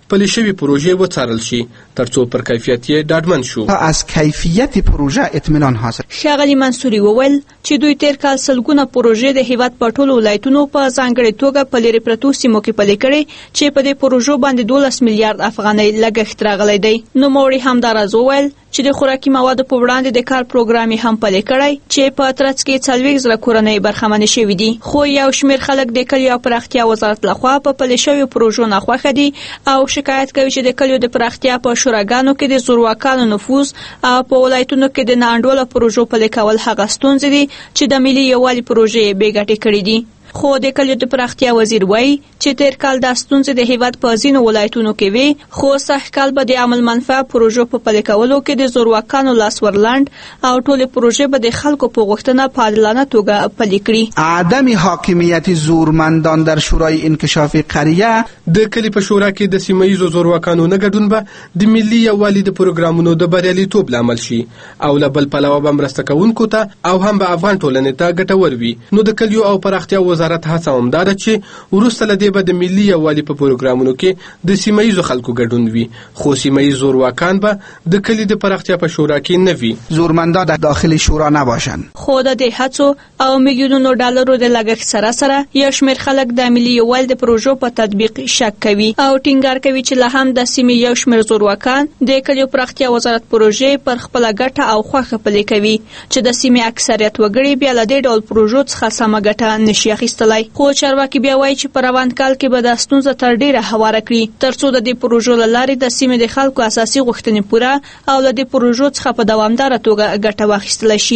پلي شوي پروژې وڅارل شي ترڅو پر کیفیت یې ډاډمن شو. از کیفیت پروژه اطمینان حاصل. ښاغلي منصوري وویل چې دوی تیر کال سلګونه پروژې د هیواد په ټولو ولایتونو په ځانګړې توګه په لرې پرتو سیمو کې پلي کړي چې په دې پروژو باندې 12 میلیارډ افغانۍ لګښت راغلی دی. نوموړي همداراز وویل چې د خوراکي موادو په وړاندې د کار پروګرام هم پلي کړی چې په ترڅ کې 40,000 کورنۍ برخمنې شوې دي. خو یو شمېر خلک د کلیو پراختیا وزارت لخوا په پلي شویو پروژو ناخوښه دي او شکایت کوي چې د کلیو د پراختیا په شوراګانو کې د زورواکانو نفوذ او په ولایتونو کې د ناانډوله پروژو پلي کول هغه ستونزې دي چې د ملي یووالي پروژې بې ګټې کړي دي. خو د کلیو د پراختیا وزیر وایي چې تیر کال د ستونزې د هیواد په ځینو ولایتونو کې وي خو سږ کال به د عمل منفعه پروژو په پلي کولو کې د زورواکانو لاس ورلنډ او ټولې پروژې به د خلکو په غوښتنه په عادلانه توګه پلي کړي. عدم حاکمیت زورمندان در شورای انکشاف قریه د کلی په شورا کې د سیمه ییزو زورواکانو نه ګډون به د ملي یووالي د پروګرامونو د بریالیتوب لامل شي او له بل پلوه به مرسته کوونکو ته او هم به افغان ټولنې ته ګټور وي. نو د کلیو او پراختیا وزارت هڅه هم ده چې وروسته له دې به د ملي یووالي په پروګرامونو کې د سیمه ییزو خلکو ګډون وي خو سیمه ییز زورواکان به د کلي د پراختیا په شورا کې نه وي. زورمندان در داخل شورا نباشند. خو د دې هڅو او میلیونونو ډالرو د لګښت سره سره یو شمېر خلک د ملي یووالي د پروژو په تطبیق شک کوي او ټینګار کوي چې له هم د سیمې یو شمېر زورواکان د کلیو پراختیا وزارت پروژې پر خپله ګټه او خوښه پلي کوي چې د سیمې اکثریت وګړي بیا له دې ډول پروژو څخه سمه ګټه نشي اخیستلی. خو چارواکي بیا وایي چې په روان کال کې به دا ستونزه تر ډیره هواره کړي ترڅو د دې پروژو له لارې د سیمې د خلکو اساسي غوښتنې پوره او له دې پروژو څخه په دوامداره توګه ګټه واخیستلی شي.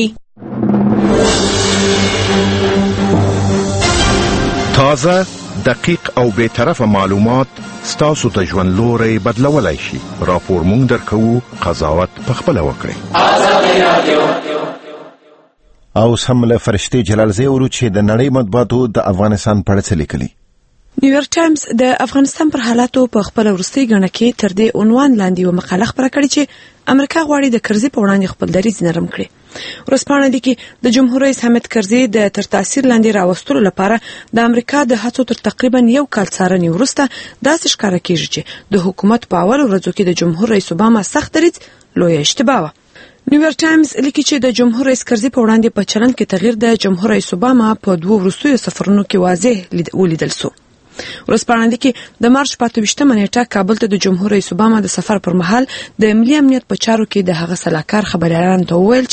تازه، دقیق او بی‌طرفه معلومات ستاسو ته ژوند لوری بدلولای شي. راپور مونږ درکوو، قضاوت پخپله وکړئ. آزادي رادیو. او سم له فرشتي جلالزی ورو چې د نړۍ مطبوعاتو د افغانستان په اړه څه لیکلي. نیویارک ټایمز د افغانستان پر حالاتو په خپل وروستي غڼه کې تر دې عنوان لاندې یو مقاله خپره کړې چې امریکا غواړي د کرزي په وړاندې خپل دریځ نرم کړي. ورسپانه دي کې د جمهور رئیس حامد کرزي د تر تاثیر لاندې راوستلو لپاره د امریکا د هڅو تر تقریبا یو کال څارنې وروسته داسې ښکاره کیږي چې د حکومت په اول ورځو کې د جمهور رئیس اوباما سخت دریځ لویه اشتباه وه. نیویارک ټایمز لیکي چې د جمهور رئیس کرزي په وړاندې په چلند کې تغییر د جمهور رئیس اوباما په دوه وروستیو سفرونو کې واضح ولیدل سو. ورسپانه دي کې د مارچ 25 نیټه کابل ته د جمهور رئیس اوباما د سفر پر مهال د ملي امنیت په چارو کې د هغه سلاکار خبريالانو ته وویل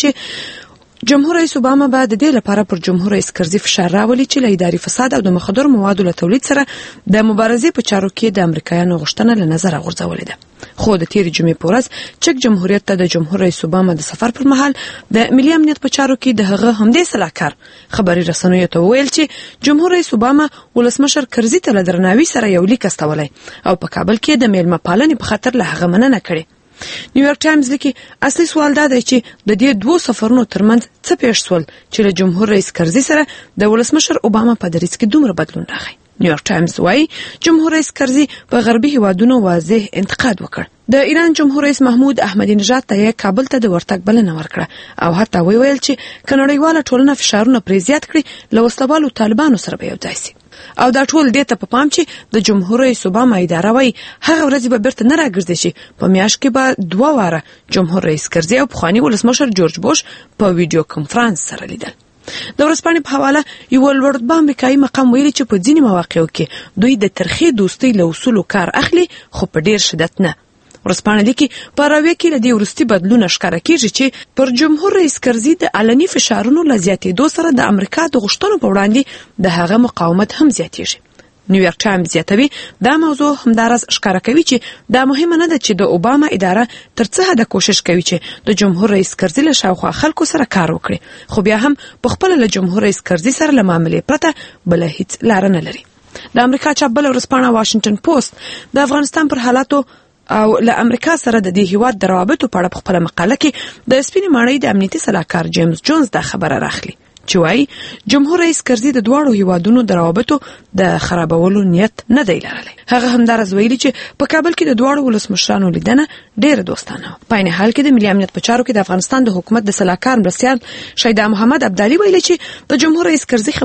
چې جمهور رئیس اوباما به د دې لپاره پر جمهور رئیس کرزي فشار راولي چې له اداري فساد او د مخدر موادو له تولید سره د مبارزې په چارو کې د امریکایانو غوښتنه له نظر غورځولې ده. خو د تیر جمعې په ورځ چک جمهوریت ته د جمهور رئیس اوباما د سفر پر مهال د ملي امنیت په چارو کې د هغه همدې سلاکار خبري رسنیو ته ویل چې جمهور رئیس اوباما ولسمشر کرزي ته له درناوي سره یو لیک استولی او په کابل کې د میلمه پالنې په خاطر له هغه مننه کړې. نیویارک ټایمز لیکي اصلي سوال دا دی چې د دې دوه سفرونو ترمنځ څه پیښ شول چې له جمهور رئیس کرزي سره د ولسمشر اوباما په دریځ کې دومره بدلون راغی. نیویارک ټایمز وايي جمهور رئیس کرزي په غربي هیوادونو واضح انتقاد وکړ. د ایران جمهور رئیس محمود احمدی نژاد ته کابل ته د ورتګ بلنه ورکړه او حتی ویل چې کډوړیواله ټولنه فشارونه پرې زیات کړي له وسلوالو طالبانو سره به یو ځای شي. او دا ټول دې ته په پام چې د جمهور رئیس اوباما اداره وايي هغه ورځ به بیرته نه راګرځي چې په میاشت کې به 2 واره جمهور رئیس کرزي او پخوانی ولسمشر جورج بوش په ویډیو کانفرنس سره لیدل. د ورسپانې په حواله یو لوړرتبه امریکایي مقام ویلي چې په ځینې مواقعو کې دوی د ترخی دوستۍ له اصولو کار اخلي خو په ډیر شدت نه. ورسپانه لیکي په راویه کې له دې وروستي بدلون ښکاره کیږي چې پر جمهور رئیس کرزي د علني فشارونو له زیاتېدو سره د امریکا د غوښتنو په وړاندې د هغه مقاومت هم زیاتېږي. نیویارک ټایمز زیاتوي دا موضوع همدارس ښکاره کوي چې دا مهمه نه ده چې د اوباما اداره تر څه حده کوشش کوي چې د جمهور رئیس کرزي له شاوخوا خلکو سره کار وکړي خو بیا هم په خپل له جمهور رئیس کرزي سره له معاملې پرته بل هیڅ لار نه لري. د امریکا چابل ورسپانه واشنگټن پوسټ د افغانستان پر حالاتو او له امریکا سره د دې هیواد د روابطو په اړه په خپل مقاله کې د سپینې ماڼۍ د امنیتي سلاکار جیمز جونز دا خبره راخلي چې وايي جمهور رئیس کرزي د دواړو هیوادونو د روابطو د خرابولو نیت نه دی لرلی. هغه همدارس ویلي چې په کابل کې د دواړو ولسمشرانو لیدنه ډېره دوستانه وه. په عین حال کې د ملي امنیت په چارو کې د افغانستان د حکومت د سلاکار مرستیال شهیدا محمد ابدالي ویلي چې د جمهور رئیس کرزي خبرې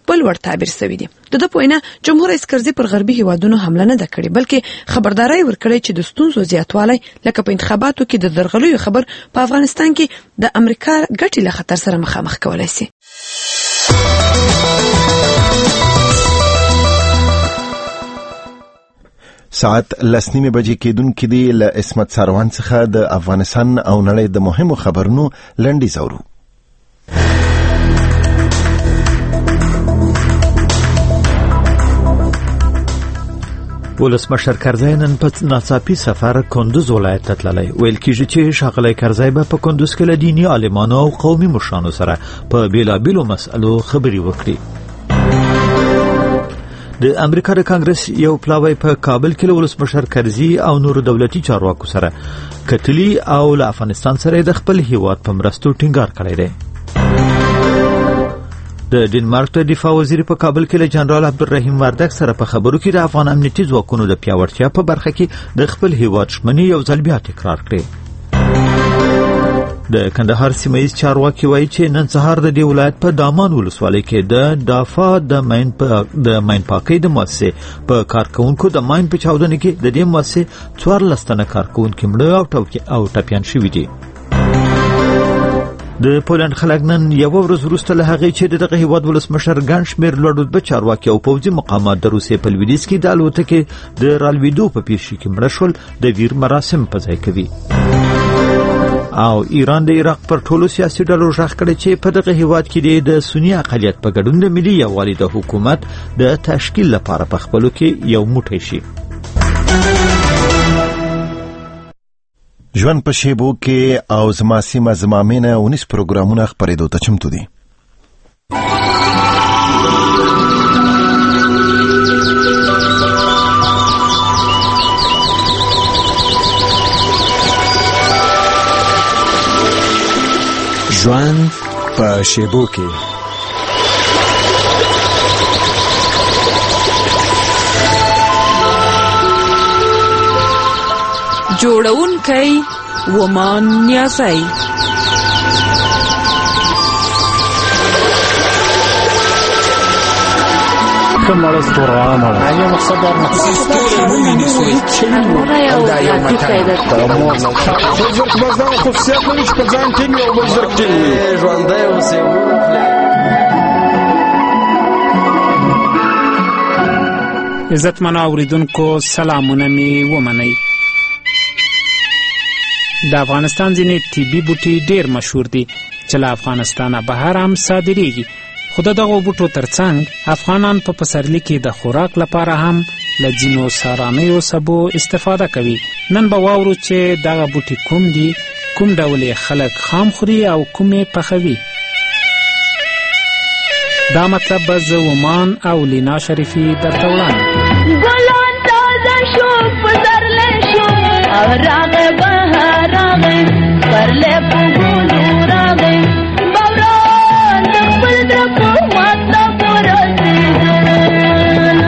بل ور تعبیر شوی دی. د پوینه جمهور رئیس کرزي پر غربي هیوادونو حمله نه ده کړې، بلکې خبرداري ورکړې چې د ستونزو زیاتوالی لکه په انتخاباتو کې د درغلیو خبر په افغانستان کې د امریکا ګټې له خطر سره مخامخ کولای شي. ساعت 10:09 بجې کېدونکې دی. له اسمت ساروان څخه د افغانستان او نړۍ د مهمو خبرونو لنډیز اورو. ولسمشر کرزی نن په ناڅاپي سفر کندوز ولایت ته تللی. ویل کېږي چې ښاغلی کرزی به په کندوز کې له دیني عالمانو او قومي مشرانو سره په بیلابیلو مسألو خبرې وکړي. د امریکا د کانګرس یو پلاوی په کابل کې له ولسمشر کرزي او نورو دولتي چارواکو سره کتلي او له افغانستان سره د خپل هیواد په مرستو ټینګار کړی دی. د ډنمارک د دفاع وزیر په کابل کې له جنرال عبدالرحیم وردګ سره په خبرو کې د افغان امنیتي ځواکونو د پیاوړتیا په برخه کې د خپل هیواد ژمنې یو ځل بیا تکرار کړې. د کندهار سیمه‌ییز چارواکي وایي چې نن سهار د دې ولایت په دامان ولسوالۍ کې د دافا د ماین پاکۍ د مؤسسې په کارکونکو د ماین په چاودنه کې د دې مؤسسې 14 تنه کارکونکو مړه او ټپیان شوي دي. د پولند خلک نن یو ورځ وروسته له هغې چې دغه هیواد ولسمشر ګڼ شمېر لوړ رتبه چارواکي او پوځي مقامات د روسیې په لویدیځ کې د الوتکې د رالوېدو په پیښه کې مړه شول د ویر مراسم په ځای کوي. او ایران د عراق پر ټولو سیاسي ډلو غږ کړی چې په دغه هیواد کې د سنی اقلیت په ګډون د ملي یووالي د حکومت د تشکیل لپاره په خپلو کې یو موټی شي. ژوند په شیبو کې او زما سیمه زما مینه 19 پروګرامونه خپرېدو ته چمتو دي. ژوند په شیبو کې جوړونکی ومان نیازی. کمال استورانه آیا مقصد عزتمنو اوریدونکو سلامونه می ومنئ. د افغانستان ځینې طبي بوټي ډیر مشهور دي چې له افغانستانه بهر هم صادریږي، خو د دغو بوټو ترڅنګ افغانان په پسرلي کې د خوراک لپاره هم له ځینو سارانیو سبو استفاده کوي. نن به واورو چې دغه بوټي کوم دي، کوم ډول یې خلک خام خوري او کوم یې پخوي. دا مطلب به زه ومان او لینا شریفي درته وړاندې ګلان تازه شو پسرلی شو راغې بهار راغې پرلی په ګلو راغې باران د خپل زړه په مطلب ورسېدل.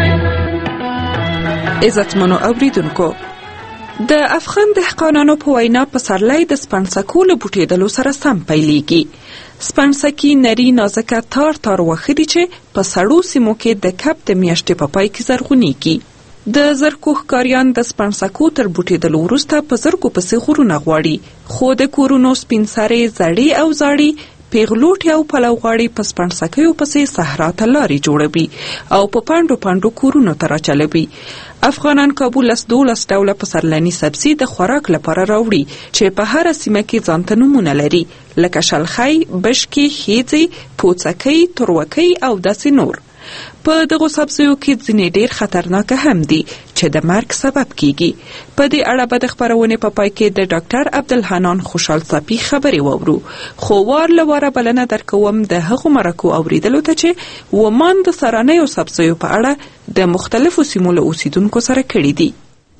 عزتمنو اوریدونکو، د افغان دهقانانو په وینا پسرلی د سپڼسکو له بوټېدلو سره سم پیلېږي. سپڼسکي نري نازکه تار تار واښه دي چې په سړو سیمو کې د کب د میاشتې په پای کې زرغونېږي. د زرکو ښکاریان د سپڼسکو تر بوټېدلو وروسته په زرکو پسې غرونه غواړي، خو د کورونو سپین سرې زړې او زاړې پیغلوټې او پلوغاړې په سپڼسکیو پسې صحرا ته لارې جوړوي او په پانډو پانډو کورونو ته راچلوي. افغانان کابو 12 ډوله پسرلني سبزي د خوراک لپاره راوړي چې په هره سیمه کې ځانته نومونه لري، لکه شلخی، بشکې، خیځې، پوڅکۍ، تروکۍ او داسې نور. په دغو سبزیو کې ځینې ډیر خطرناکه هم دي چې د مرګ سبب کیږي. په دې اړه به د خپرونې په پای کې د ډاکټر عبدالحنان خوشحال صافي خبرې واورو، خو وار له واره بلنه درکوم د هغو مرکو اوریدلو ته چې ومان د سرانیو سبزیو په اړه د مختلفو سیمو له اوسیدونکو سره کړي دي.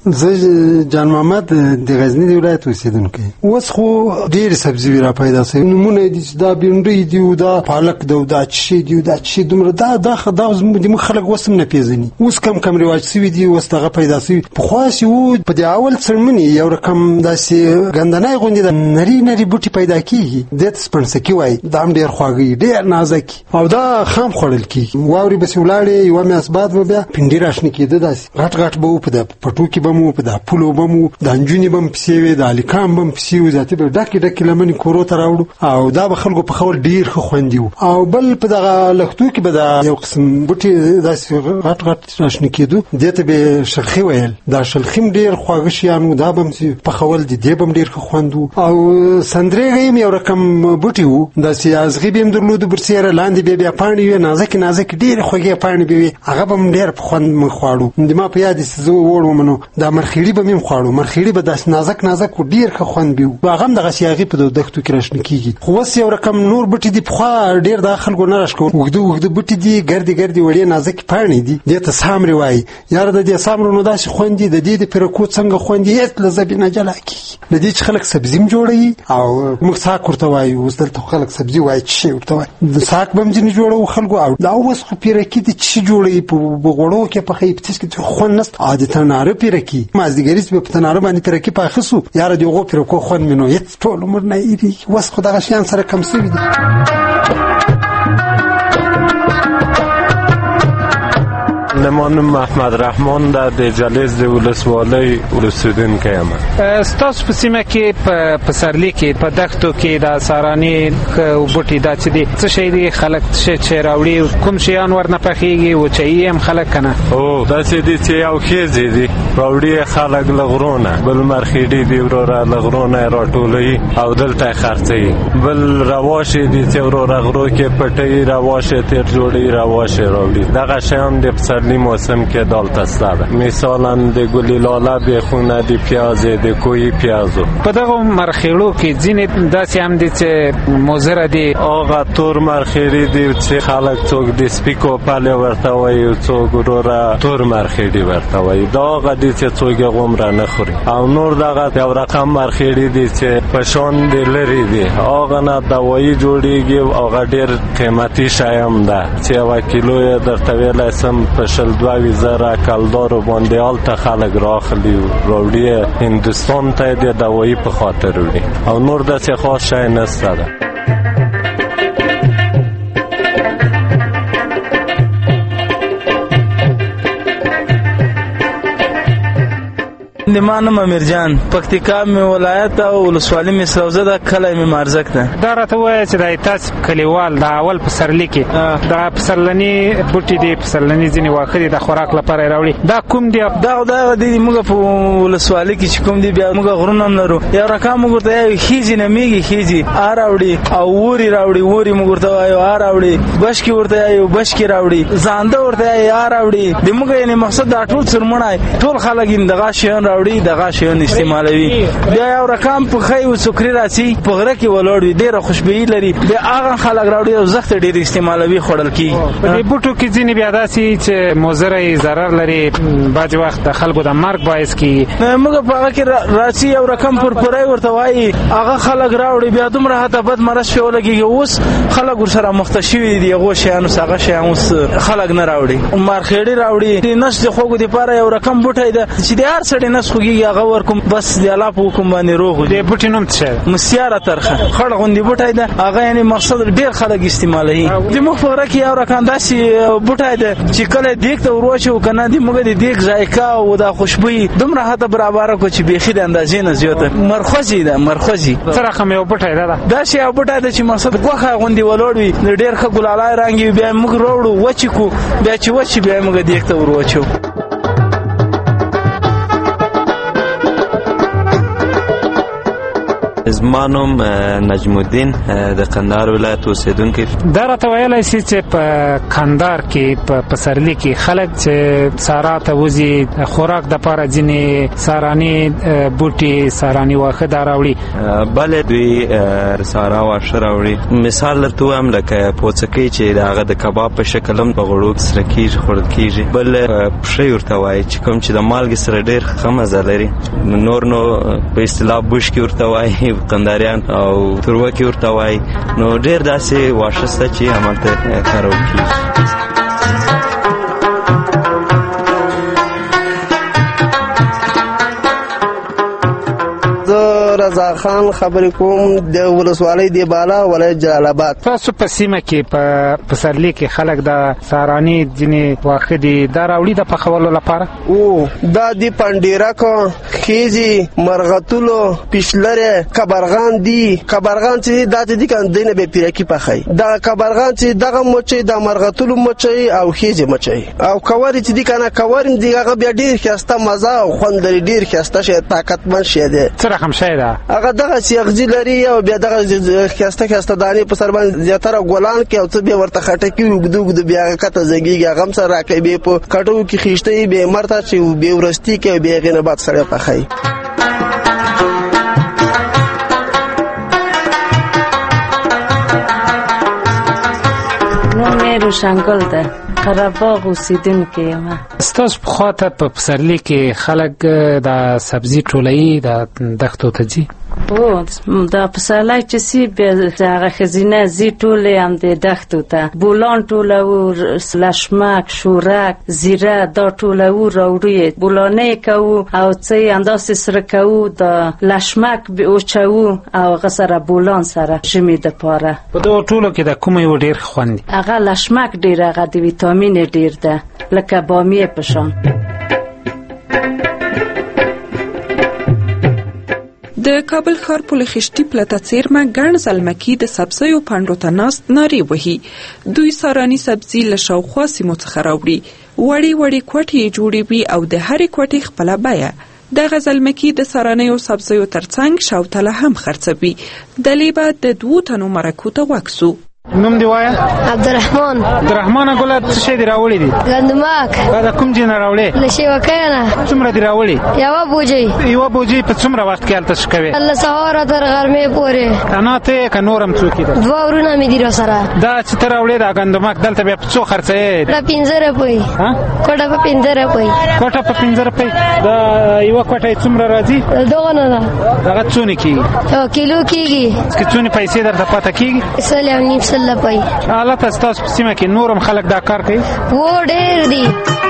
زه جان محمد د غزنی د ولایت اوسیدونکی. اوس خو ډېر سبزي را پیدا شوي، نمونه دي چې دا بینډۍ دي او دا پالک دی او دا چی دي او دا چی دومره دا زموږ خلک اوس هم نه پیژني. اوس کم رواج شوي دي، اوس دغه پیدا شوي. پخوا چې و په د اول څرمنې یو رقم داسې ګندنای غوندې د نري بوټي پیدا کېږي، دې ته سپڼسکي وایي. دا هم ډېر خواږه ډېر نازک او دا خام خوړل کېږي. واورې بسې ولاړې یوه میاشت بعد به بیا پنډي راشنه کېده، داسې غټ به و، په د پټو کې به مو، په د پولو به مو، د نجونې به م پسې وې، د هلکان به م پسې وې، ذاتي به ډکې لمنې کورو ته راوړو او دا به خلکو پخول ډېر ښه خوندي و. او بل په دغه لښتو کې به د یو قسم بوټي داسې غټ راشنه کېدو، دې ته به شلخي ویل. دا شلخي م ډېر خواږه شیان و، دا به م پخول دي، دې به م ډېر ښه خوند و. او سندرېږی م یو رقم بوټي و، داسې ازغي به م درلودو برسېره، لاندې بیا پاڼې وې، نازکې ډېرې خوږې پاڼې به وې، هغه به م ډېر په خوند م خواړو. د ما په یاد چې زه وړم نو دا مرخیړي به م خواړو، مرخیړي به داسې نازک و، ډېر ښه خوند به و. هغه هم دغسې هغې په دښتو کې راشنه کېږي. خو اوس یو رقم نور بوټي دي، پخوا ډېر دا خلکو نه راښکول، اوږده بوټي دي، ګردې وړې نازکې پاڼې دي، دې ته سامرې وایي. یاره د دې سامرو نو داسې خوند دي، د دې د پیرکو څنګه خوند دي، هېڅ له ذبې نه جلا کېږي. د دې چې خلک سبزي م جوړوي او موږ ساک ورته وایو، اوس دلته خلک سبزي وایي، چې شی ورته وایي. د ساک به م ځینې جوړوو خلکو، او دا اوس خو پیرکي دي چې جوړوي په غوړو کې پخوي، په تیس کې خوند نشته. د تناره پیرکي مازدیګریز به په تناره باندې پیرکي پاخه سو، یاره د هغو پیرکو خوند مې نو هېڅ ټول عمر نه هېرېږي. اوس خو دغه شیان سره کم شوي دي. نمانم محمد رحمان د جلیز د ولسوالۍ اوسیدونکی یم. ستاسو په سیمه کې په پسرلي کې په دښتو کې د ساراني بوټي دا چې دي څه شی دي خلک چې راوړي، کوم شیان ورنه پخېږي، وچوي هم خلک که نه؟ او داسې دي چې یو ښځې دي راوړي خلک له غرونه، بل مرخیډي دي وروره له غرونه یې راټولوي او دلته یې خرڅوي. بل رواشې دي چې وروره غرو کې پټوي، رواشې تېر جوړوي، رواشې راوړي. دغه شیان د پسرلي موسم کې دالته سته ده. مثلا د ګلي لاله بیخونه دي، پیازې د کوهي پیازو. په دغه مرخیړو کې ځینې داسې هم دي چې مضره دي. هغه تور مرخیړي دي چې خلک څوک د سپیکو پلې ورته وایي، څوک وروره تور مرخیړي ورته وایي. دا هغه دي چې څوک یې غومره نه خوري. او نور دغه یو رقم مرخیړي دي چې په شان د لرې دي، هغه نه دوایي جوړېږي، هغه ډېر قیمتي شی هم ده چې یوه کیلو یې درته ویلی سم په 22,000 کلدارو باندې هلته خلک راخلي، راوړي هندوستان ته د دوایي په خاطر وړي، او نور داسې خاص شی نشته ده. نمانم امیرجان، پکتیکا می ولایت او ولسوالۍ می سروزه ده، کلی می مارزک ده. دا راته وایه چې د تاسو کلیوال د اول پسرلي کې د پسرلني بوټي دي، پسرلني ځینې واښه دي د خوراک لپاره راوړي، دا کوم دي؟ دا دي موږ په ولسوالۍ کې چې کوم دي، بیا موږ غرونه هم لرو. یو رقم موږ ورته وایو خیزې نمیږي، خیزې راوړي، او ووري راوړي، ووري موږ ورته وایو راوړي، بشکې ورته وایو بشکې راوړي، زانده ورته وایو راوړي. د موږ یعنې مقصد دا ټول څرمنی ټول خلک دغه شیان راوړي، دغه شیان استعمالوي. بیا یو رقم په خی او سکري راسي، په غره کې ولاړ وي، ډېره خوشبويي لري، بیا هغه خلک راوړي او زخت ډېر استعمالوي، خوړل کېږي. په دې بوټو کې ځینې بیا داسې چې مضره ضرر لري، بعضې وخت د خلکو د مرګ باعث کېږي. موږ په هغه کې راسي یو رقم پرپری ورته وایي، هغه خلک راوړي، بیا دومره حتی بد مرض پې ولګېږي. اوس خلک ورسره مخته شوي دي، هغو شیانو هغه شیان اوس خلک نه راوړي. مرخیړي راوړي، نس د خوږو دپاره یو رقم بوټی ده چې د هر سړي نس خوږېږي، هغه ورکوم، بس د الله په حکم باندې روغ وي. د بوټي نوم څه دی؟ مسیاره ترخه خړ غوندې بوټی ده، هغه یعنې مقصد ډېر خلک استعمالوي. زموږ په غره کې یو رقم داسې بوټی ده چې کله دیګ ته ور واچوو که نه، زموږ د دیګ ذایقه او دا خوشبويي دومره حتی برابره کړو چې بیخي د اندازې نه زیاته. مرخوزي ده، مرخوزي. څه رقم یو بوټی ده؟ داسې یو بوټی ده چې مقصد ګوښه غوندې ولاړ وي، ډېر ښه ګلالی رنګ وي، بیا موږ راوړو وچې کړو، بیا چې وچې بیا موږ دیګ ته ور واچوو. زما نوم نجم الدین د قندهار ولایت اوسیدونکی. دا راته ویلای شي چې په قندهار کې په پسرلي کې خلک چې سارا ته وځي خوراک دپاره ځینې ساراني بوټي ساراني واښه دا راوړي؟ بله دوی سارا واښه راوړي. مثال درته ووایم لکه پوڅکۍ چې د هغه د کباب په شکل هم په غوړو کې سره کېږي خوړل کېږي. بل پښې ورته وایي چې کوم چې د مالګې سره ډېر ښه مزه لري. نور نو په اصطلاح بوشکې ورته وایي قنداریان او تروکې ورته وایي. نو ډېر داسې واښه شته چې همالته کارول کېږي. رضا خان خبرې کوم د ولسوالۍ دی بالا ولایت جلال آباد. تاسو په سیمه کې په پسرلي کې خلک د ساراني ځینې واښه دي دا راوړي د پخولو لپاره؟ او دا دی پنډیرک، خیزي، مرغتولو، پیشلره، کبرغان دي. کبرغان چې دا دي کنه دینه به پیرکی پخای. دا کبرغان چې دغه مچي د مرغتولو مچي او خیزي مچي او کواری چې دي کنه کوارم دی هغه بیا ډیر خسته مزه او خوند لري، ډیر خسته شه طاقتمن شه دی. څه رقم شای دا؟ هغه دغه سیغزي لري او بیا دغه خسته دانې په سر باندې زیاتره ګلان کې او څه بیا ورته خټکی وګدو بیا کته زنګيږي هغه سره راکې به په کټو کې خيشته به مرته چې به ورستي کې به غنه بعد سره پخای. نو مې روشنګل ده قره‌باغ اوسیدونکی یم. ستاسو په خاطر په پسرلي کې خلک د سبزي ټولوي د دښتو ته ځي؟ او دا پسرلی چې سي بیا هغه ښځینه ځي ټولې هم د دښتو ته بولان ټولوو، لشمک، شورک، زیره دا ټولوو راوړو یې بولانې کوو او څه یې انداسې سره کوو د لشمک وچوو او هغه سره بولان سره ژمي دپاره. په دغو ټولو کې د کومه یو ډېر خوند دي؟ هغه لشمک ډېر هغه د ویټامین ډېر ده لکه بامیې په شان. د کابل ښار پل خشتي پلته څیرمه ګڼ زلمکي د سبزیو پاڼو ته ناست نارې وهي. دوی ساراني سبزي له شاوخوا سیمو څخه راوړي. وړې وړې کوټې یې جوړې وي او د هرې کوټې خپله بیه. دغه زلمکي د سارانیو سبزیو ترڅنګ شاوتله هم خرڅوي. دلې به د 2 تنو مرکو ته وکسو. نوم دی وایا؟ عبدالرحمن. عبدالرحمن ګوله څه شی دی راوړی دی؟ ګندمک. دا کوم ځای نه راوړی؟ له شیوکۍ نه. څومره دی راوړی؟ یوه بوجۍ. یوه بوجۍ په څومره وخت کې هلته څه کوې؟ له سهاره تر غرمې پورې. انا ته یې که نور هم څوک یې ده؟ 2 ورونه مې دي راسره. دا چې ته راوړې دا ګندمک دلته بیا په څو خرڅوې؟ دا 15 روپۍ. کوټه په 15 روپۍ. کوټه په 15 روپۍ. دا یوه کوټه یې څومره راځي؟ دغه نه ده. هغه څونه کېږي؟ یو کیلو کېږي. څونه پیسې درته پاته کېږي؟ 1.5 روپۍ. حالت ستاسو په سیمه کې نورم خلک دا کار کوي؟ و ډېر دي.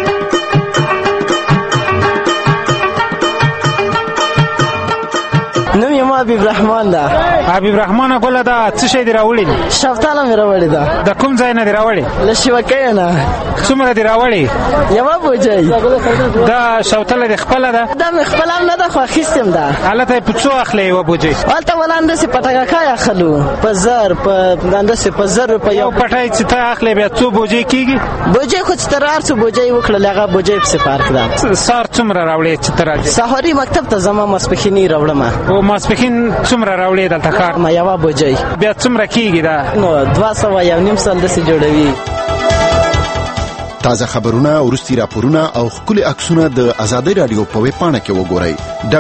نوم یې حبیب رحمان ده. حبیب رحمان ګوله دا څه شی دی راوړی دی؟ شفتاله مې راوړې ده. د کوم ځای نه دی راوړی؟ له شیوکۍ نه. څومره دی راوړی؟ یوه بوجۍ. دا شوتله دې خپله ده؟ دا مې خپله هم نه ده خو اخیستې ده. هلته یې په څو اخلې یوه بوجۍ؟ هلته ولا همداسې په ټکاکای اخلو په 1000 په همداسې په 1000 روپۍ. یو پټی چې ته اخلې بیا څو بوجۍ کېږي؟ بوجۍ خو چې ته هر څو بوجۍ وکړلې هغه بوجۍ پسې پارک ده. سهار څومره راوړې چې ته راځې؟ سهاري مکتب ته ځم ماسپښیني راوړم. او ماسپښین څومره راوړې دلته کار؟ ما یوه بوجۍ. بیا څومره کېږي دا؟ نو 200 یو نیم سل داسې جوړوي. تازه خبرونه، وروستي راپورونه او ښکلي عکسونه د ازادي رادیو په ویب پاڼه کې وګورئ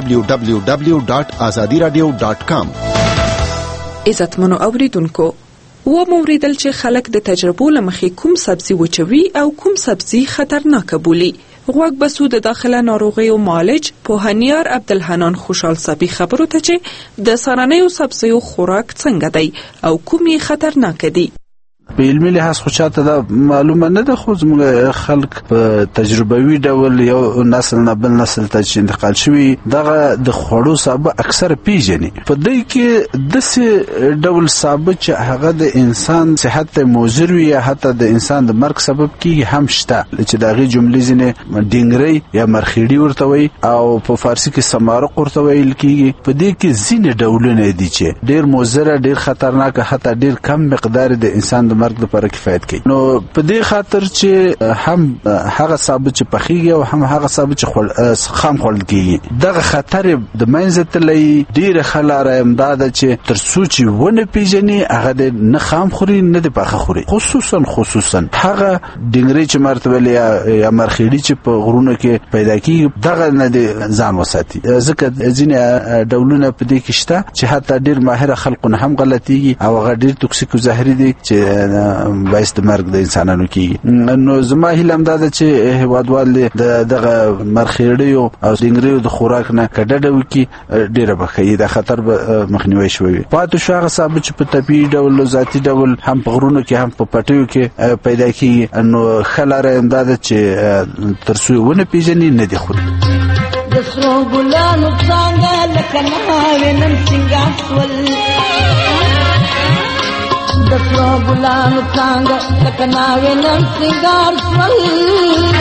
www.azadiradio.com. عزتمنو اوریدونکو، وموریدل چې خلک د تجربو لمخې کوم سبزي وچوي او کوم سبزي خطرناک بولي. غوږ بسو د داخله ناروغیو معالج پوهنیار عبدالحنان خوشحال صبی خبرو ته چې د سارانیو سبزیو خوراک څنګه دی او کومې خطرناک دي. په علمي لحاظ خو چاته دا معلومه نه ده، خو زموږ خلک په تجربوي ډول یو نسل نه بل نسل ته چې انتقال شوي دغه د خوړو سابه اکثر پیژني. په دې کې داسې ډول سابه چې هغه د انسان صحت ته مضر وي یا حتی د انسان د مرګ سبب کیږي هم شته، چې دغه جملې ځینې ډینګري یا مرخیړي ورته وي او په فارسی کې سمارق ورته ویل کیږي. په دې کې ځینې ډولونه دي چې ډېر مضر، ډېر خطرناک، حتی ډېر کم مقدار د انسان د مرګ لپاره کفایت کوي. نو په دې خاطر چې هم هغه ثابت چې پخېږي او هم هغه ثابت چې خام خوړل کیږي دغه خطر د منځ ته لې ډیره خلاره امداد چې تر سوچي ونه پیژني هغه د نه خام خوري نه د پخه خوري، خصوصا هغه ډنګري چې مرتبه یا مرخېړي چې په غرونو کې پیدا کیږي دغه نه د ځان وساتي. ځکه ځینې ډولونه په دې کې شته چې حتی ډیر ماهر خلکونه هم غلطيږي او هغه ډیر توکسیک زهري دي چې باعث د مرګ د انسانانو کیږي. نو زما هیله هم دا ده چې هیوادوال دغه مرخېړي او ډنګري د خوراک نه کډډه وکړي، ډیره بخښي د خطر به مخنیوي شوی. پاتې شو هغه ثابت چې په طبيعي ډول او ذاتي ډول هم په غرونو کې هم په پټیو کې پیدا کیږي. نو خلاره امداد چې ترسو ونه پیژني نه دي خوري. د سرو ګلانو څنګه لکه ناوې نن سنگار سول، د سرو ګلانو څنګه لکه ناوې نن سنگار سول،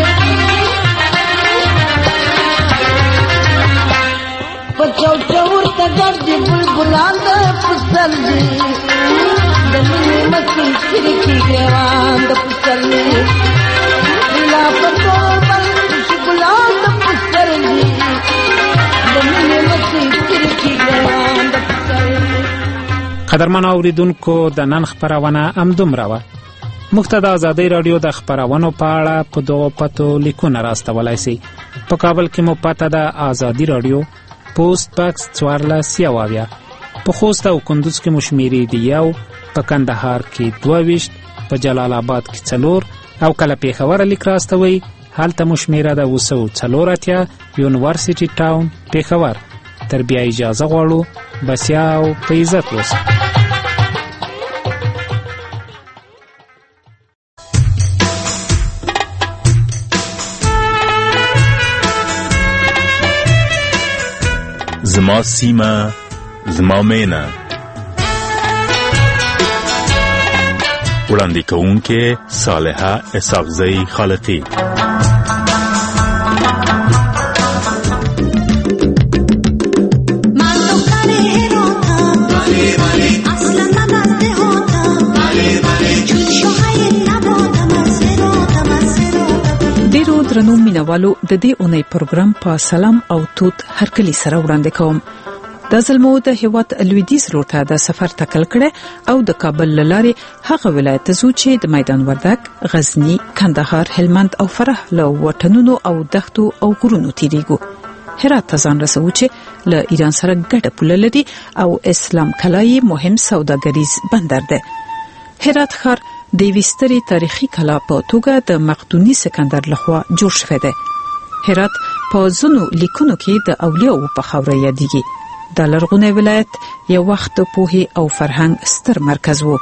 په چوټه ورته ګرځي بلبلان د فصل دي، د مینې مستي سرکي ګران د فصل دي، لا په ټول ګلان د فصل دي، د مینې مستي سرکي ګران د فصل دي. قدرمن اوریدونکو د نن خبرونه همدومره وه. موږ ته د ازادۍ راډیو د خبرونو په اړه په دغو پتو لیکونه راستولی سئ. په کابل کې مو پته ده ازادي راډیو پوسټ باکس 14 په خوست او کندوز کې مشمیرې دي 1، په کندهار کې 22، په جلال آباد کې 4 او کله پیښور لیک راستوي هلته مشمیره ده 284 یونیورسيټي ټاون پیښور. تر بیا اجازه غواړو، بسیا او په عزت اوسئ. زما سیمه زما مینه وړاندې کوونکې صالحه اسحاقزی خالقی. ډیرو درنو مینوالو د دې اونۍ پروګرام په سلام او توت هرکلی سره وړاندې کوم. د ظلمو د هیواد لویدیځ لورته د سفر تکل کړه او د کابل لارې هغه ولایت زو چې د میدان وردک، غزنی، کندهار، هلمند او فرح له وطنونو او دښتو او غرونو تیریږو. هرات ته ځان رسو چې له ایران سره ګډه پوله لري او اسلام کلای مهم سوداګریز بندر ده. هرات ښار د وستري تاریخي کلا په توګه د مقدوني سکندر لخوا جوړ شوی دی. هرات په ځینو لیکونو کې د اولیاء په خاوره یادېږي. د لرغونی ولایت یو وخت پوهې او فرهنګ ستر مرکز وو.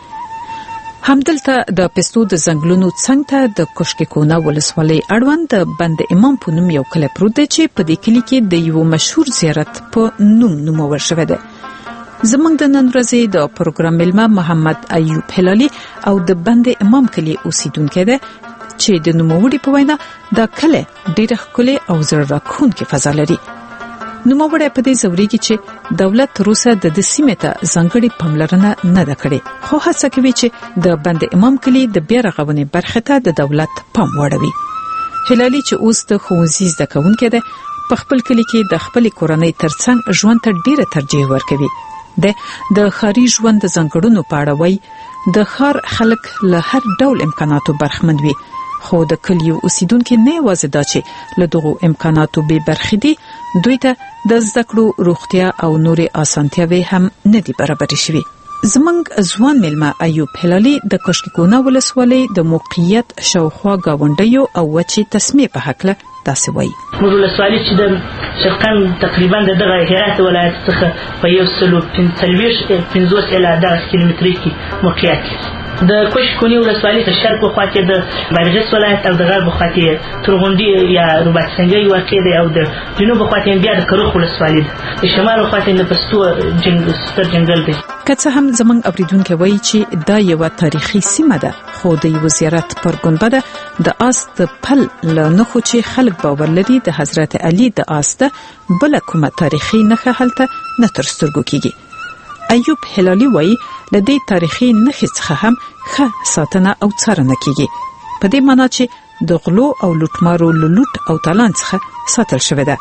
همدلته د پستو د ځنګلونو څنګ ته د کوشککونه ولسوالۍ اړوند د بند امام په نوم یو کلی پروت دی چې په دې کلي کې د یو مشهور زیارت په نومول شوی دی. زموږ د نن ورځې د پروګرام ملما محمد ایوب هلالي او د بند امام کلی اوسیدونکو دی چې د نوموړي په وینا د کلی ډېر ښکلی او زړه راښکونکی فضا لري. نوموړی په دې ځورېږي چې دولت روسه د سیمې ته ځانګړې پاملرنه نه ده کړې، خو هڅه کوي چې د بند امام کلی د بیا رغونې برخه ته د دولت پام واړوي. هلالي چې اوس د ښوونځي زده کوونکی دی په خپل کلی کې د خپل کورنۍ ترڅنګ ژوند ته ډېره ترجیح ورکوي. د ښاري ژوند د ځانګړنو په اړه وایي د ښار خلک له هر ډول امکاناتو برخمن وي، خو د کلیو اوسیدونکو نه یوازې دا چې له دغو امکاناتو بې برخې دي، دوی ته د زده کړو، روغتیا او نورې اسانتیاوې هم نه دي برابرې شوي. زموږ ځوان مېلمه ایوب هلالي د کوشککونه ولسوالۍ د موقعیت شاوخوا گاونډیو او وچې تسمې په هکله داسې وایي. موږ ولسوالۍ چې د شرقان تقریبا د دغه هرات ولایت څخه په 145 الی 10 کیلومترۍ کې موقعیت لري. د کوشکونی ولسوالۍ د شرق په خوا کې د بادغیس ولایت او د غرب په خوا کې ترغونډي یا رباط سنگي واقع دی او د جنوب په خوا کې بیا د کروخ ولسوالۍ ده. د شمال په خوا کې د پستو ستر جنگل دی. که څه هم زموږ اوریدونکو وایي چې دا یو تاریخي سیمه ده، خو د یو زیارت پر ګنبده د آس د پل له نښو چې خلک باور لري د حضرت علي د آس ده بله کومه تاریخي نښه هلته نه تر سترګو کیږي. ایوب هلالي وایي د دې تاریخي نښې څخه هم ښه ساتنه او څارنه کیږي، په دې معنی چې د غلو او لوټمارو لوټ او تالان څخه ساتل شوی ده.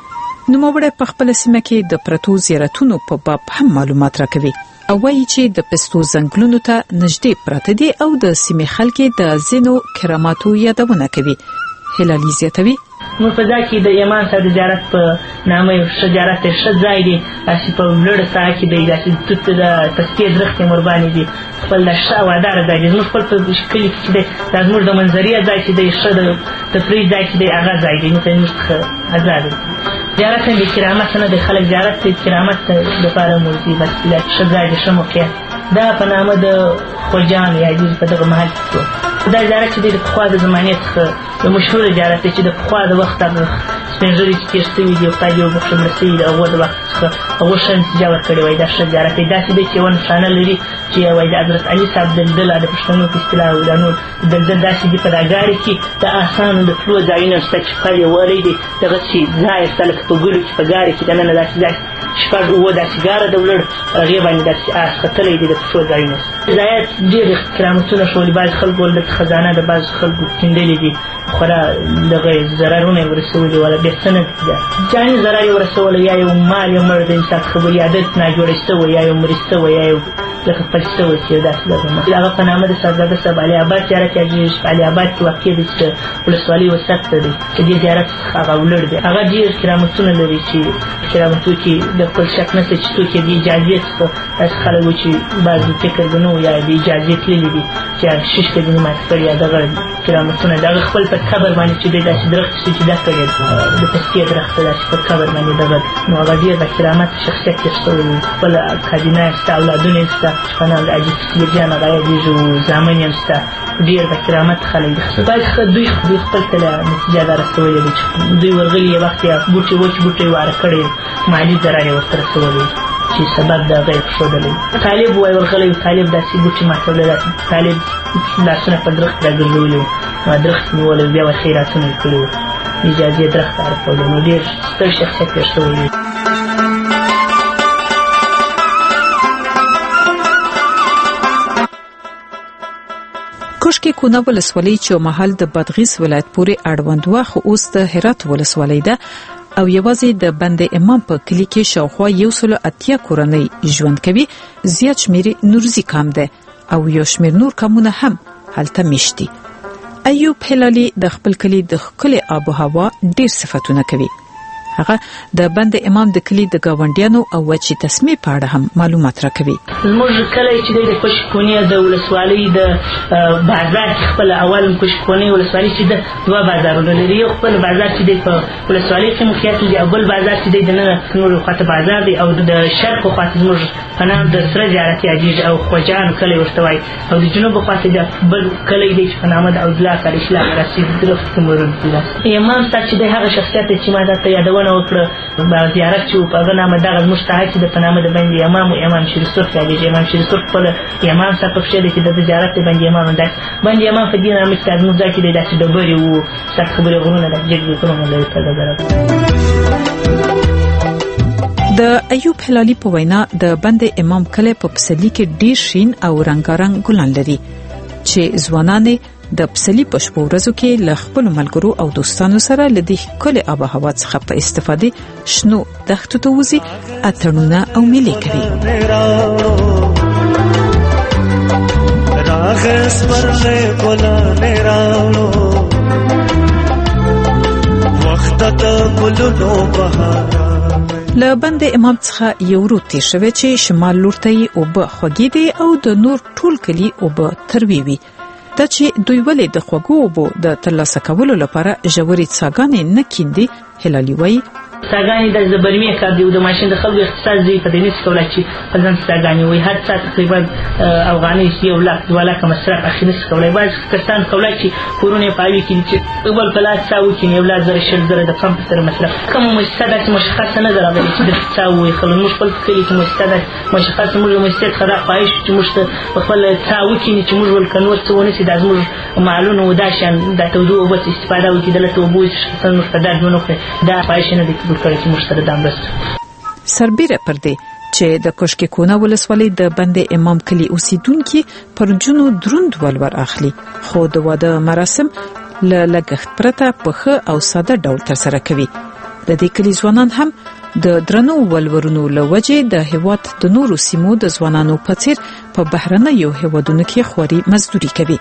نوموړی په خپل سیمه کې د پرتو زیارتونو په باب هم معلومات راکوي او وایي چې د پستو ځنګلونو ته نږدې پراته دي او د سیمې خلک د ځینو کراماتو یادونه کوي. هلالي زیاتوي نو په ځای کې د ایمان سره د زیارت په نامه یو ښه زیارت دی، ښه ځای دی، داسې په لوړه ساحه کې دی، داسې توت د پستې درختې مربانې دي، خپل د ښه هواداره ځای دی. زموږ خپل په کلي کې چې دی دا زموږ د منظرې ځای چې دی، ښه د تفریح ځای چې دی، هغه ځای دی، موږ ته زموږ څخه ازاد دی. زیارت هم د کرامت نه دی، خلک زیارت ته کرامت دپاره موځي، بس دا ښه ځای دی، ښه موقعیت. دا په نامه د خوجانو یادېږي په دغه محل کې. دا زیارت چې دی د پخوا د زمانې څخه یو مشهوره زیارت دی چې د پخوا د وخت هغه سپین ږیري چې تېر شوي دي، خدای دې وبخښي، مړه شوي د هغو د وخت څخه هغو ښه نتیجه ورکړې وایي. دا ښه زیارت دی، داسې دی چې یوه نښانه لري چې وایي د حضرت علي صاحب دلدله د پښتنو په اصطلاح دا نور دلدل داسې دي په دا ګاډي کې د آسانو د تلو ځایونه شته چې پل یې وهلی دی، دغسې ځای شته لکه په ګلو کې په ګاډي کې دننه داسې ځای شپږ اووه داسې ګاره د ولړ هغې باندې داسې آس ختلی دی د پښو ځایونه. زیات ډېر کرامتونه ښولي، بعض خلکو ولته خزانه د بعض خلکو کیندلې دي، خورا دغه ضررونه یې ورسولي ولا بې څه نه ده، جاني ضرر یې ورسولی، یا یو مال یو مړ د انسان خبرې عادت ناجوړی شوی، یا یو مري شوی، یا یو لکه پل شوی چې داسې دغه هغه په نامه د صاحبزاده صاحب علي آباد زیارت یادېږي. په علي آباد کې واقع دی چې د ولسوالۍ وسط ته دی، چې دې زیارت څخه هغه ولړ دی. هغه ډېر کرامتونه لري چې کرامتو کې د خپل شک نشته چې څوک یې د اجازې څخه داسې خلک وو چې بعض فکر به نه وو یا د اجازې تللي دي چې شش کلمې ماتې کړي، یا دغه کرامتونه د هغه خپل په قبر باندې چې دی داسې درخت شته چې دا کړی د پستې درخت ته داسې په قبر باندې دغه نو هغه ډېر د کرامت شخصیت تېر شوی وو. خپله کابینه یې شته، اولادونه یې شته، د حاجي سلیجان هغه یادېږي، زامن یې هم شته، ډېر د کرامت خلک دي. بعض دوی خپل ته نتیجه دا رسولې ده چې دوی ورغلي یو وخت یا بوټي وچ بوټي واره کړی، مالي ضرر یې ورته رسولی چې سبب د هغه یې ښودلی. طالب وایي ورغلی و، طالب داسې بوټي ماتولی، داسې طالب لاسونه په درخت راګرځولي وو، درخت نیولی بیا وایي خیراتونه یې کړي وو، اجازې درخت عرفولی، نو ډېر ستر شخصیت تېر شوی دی. کوشکې کونه ولسوالۍ چې مهال د بادغیس ولایت پورې اړوند و، خو اوس د هرات ولسوالۍ ده او یوازې د بند امام په کلی کې شاوخوا 180 کورنۍ ژوند کوي. زیات شمیر نورزي کام ده او یو شمیر نور کمونه هم هلته میشتي. ایوب هلالي د خپل کلی د ښکلې آب و هوا ډېر صفاتونه کوي. هغه د بند امام د کلی د گاونډیانو او وچې تسمې په اړه هم معلومات راکوي. زموږ کلی چې دی د کوشکونې د ولسوالۍ د بازار کې خپل اول کوشکونې ولسوالۍ چې ده دوه بازارونه لري. یو خپل بازار چې دی په ولسوالۍ کې موقعیت لري او بل بازار چې دی د ننه نورو خواته بازار دی او د شرق خواته زموږ په نام د سره زیارت یادېږي او خوجانو کلی ورته وایي او د جنوب خواته د بل کلی دی چې په نامه د عبدالله اسلام رسید درخت کې مرود دی. امام صاحب چې دی هغه شخصیت چې ما درته یادونه وکړه په زیارت چې په هغه نامه دغه زموږ ته چې د په نامه د بند امام و امام شریسرخ یادېږي. امام شریسرخ خپل امام صاحب په پښې دی چې د زیارت د بند امام داسې بند امام په دې نامه چې زموږ ځای کې دی داسې ډبرې وو، سخت خبرې غرونه داسې جګ غرونه لري په دغه د ایوب هلالي په وینا د بند امام کلی په پسرلي کې ډیر شین او رنگارنګ ګلان لري چې ځوانان د پسرلي په شپو ورځو کې له خپل ملګرو او دوستانو سره له دې ښکلې آب و هوا څخه په استفادې شنو دښتو ته وځي، اتڼونه او میلې کوي. راغس پرله ګلانې راوړو وخت ته ګلونو بهار. له بند امام څخه یو روت تیر شوی چې شمال لور ته یې اوبه خوږې دي او د نور ټول کلي اوبه تروې وي. دا چې دوی ولې د خوږو اوبو د ترلاسه کولو لپاره ژورې څاګانې نه کیندي، هلالي وایي څاګانې د زبرمې کار دی او د ماشین د خلکو اختصاص دی په دې نس کولای چې په ځان څاګانې وي هر څه تقریبا افغاني یو لاک 2 لاک مصرف اخینس کولای باز کسان کولای چې کورونه پاوي کې چې بل پلاس څاو کې یو لاک زره شل زره د پمپ سره مصرف کوم مستعد مشخص نه درغلي چې د څاو خلک مش په کلی کې مستعد مشخص موږ مستعد خدا خواهش چې موږ په خپل څاو کې چې موږ ول کنور څونه چې د موږ معلومه وداشن د توضیح او استفاده وکړي د لته وبو څنګه مستعد ونه دا خواهش نه دي کړی چې مشتری دامرست. سربیره پر دې چې د کوشک کونه ولسوالۍ د بند امام کلی اوسیدونکو پر جنو دروند ولور اخلي خو د واده مراسم له لګښت پرته په ښه او ساده ډول ترسره کوي. د دې کلی ځوانان هم د درنو ولورونو لوجې د هیواد د نورو سیمو د ځوانانو په څیر په بهرنیو هیوادونو کې خوري مزدوري کوي.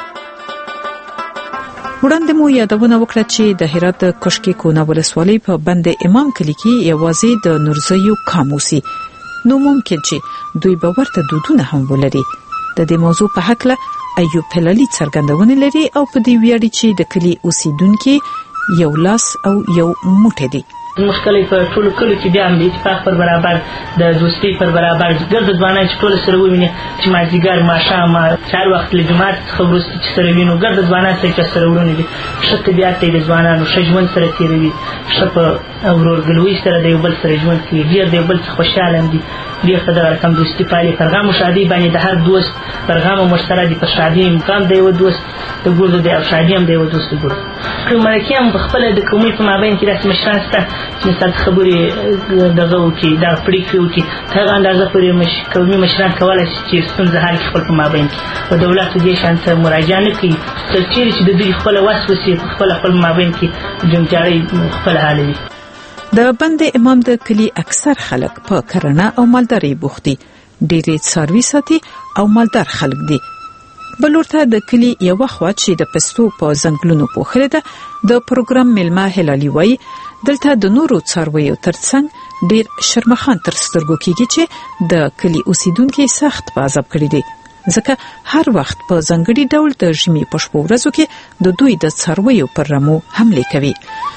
وړاندې مو یادونه وکړه چې د هرات د کوشک کونه ولسوالۍ په بند امام کلی کې یوازې د نورزیو کاموسی نو ممکن چې دوی به ورته دودونه هم ولري. د دې موضوع په حق له ایوب هلالي څرګندونه لري او په دې ویاړي چې د کلی اوسیدونکو یو لاس او یو موټی دي. مشکلې په ټولو کلو کې بیا هم د اتفاق پر برابر د دوستۍ پر برابر ګرد ځوانان چې ټول سره وویني چې مازدیګر ماښام چار وخت له جماعت څخه وروسته چې سره وینو ګرد ځوانان چې سره ورونه دي ښه طبیعت دی د ځوانانو ښه ژوند سره تېروي ښه په ورورګلوۍ سره د یو بل سره ژوند کوي ډېر د یو بل څخه خوشحاله هم دي ډېر ښه دغه رقم دوستي پالي پر غم و شادۍ باندې د هر دوست پر غم هم ورسره دي پر شادۍ هم غم د یوه دوست د ګردو دی او شادي هم د یوه دوست د ګردو مرکې هم په خپله د قومۍ په مابین کې داسې مشران شته چې مثال خبرې دغه وکړي دغه پرېکړې وکړي تر هغه اندازه پورې قومي مشران کولی شي چې ستونزه حل کړي خپل په مابین کې په دولت دې شان ته مراجعه نه کوي تر چېرې چې د دوی خپله وس وسي په خپل مابین کې جنګجاړۍ خپله حالوي. د بند امام د کلی اکثر خلک په کرنه او مالدارۍ بوخت دي. ډېرې څاروي ساتي او مالدار خلک دي. بلورته د کلی یو خوا چې د پستو په ځنګلونو پوښلې ده د پروګرام ملما هلالي وایي دلته د نورو څارویو ترڅنګ ډېر شرمخان تر سترګو کېږي چې د کلی اوسیدونکو سخت په عذاب کړي دي ځکه هر وخت په ځانګړي ډول د ژمي په شپو ورځو کې د دوی د څارویو پر رمو حمله کوي.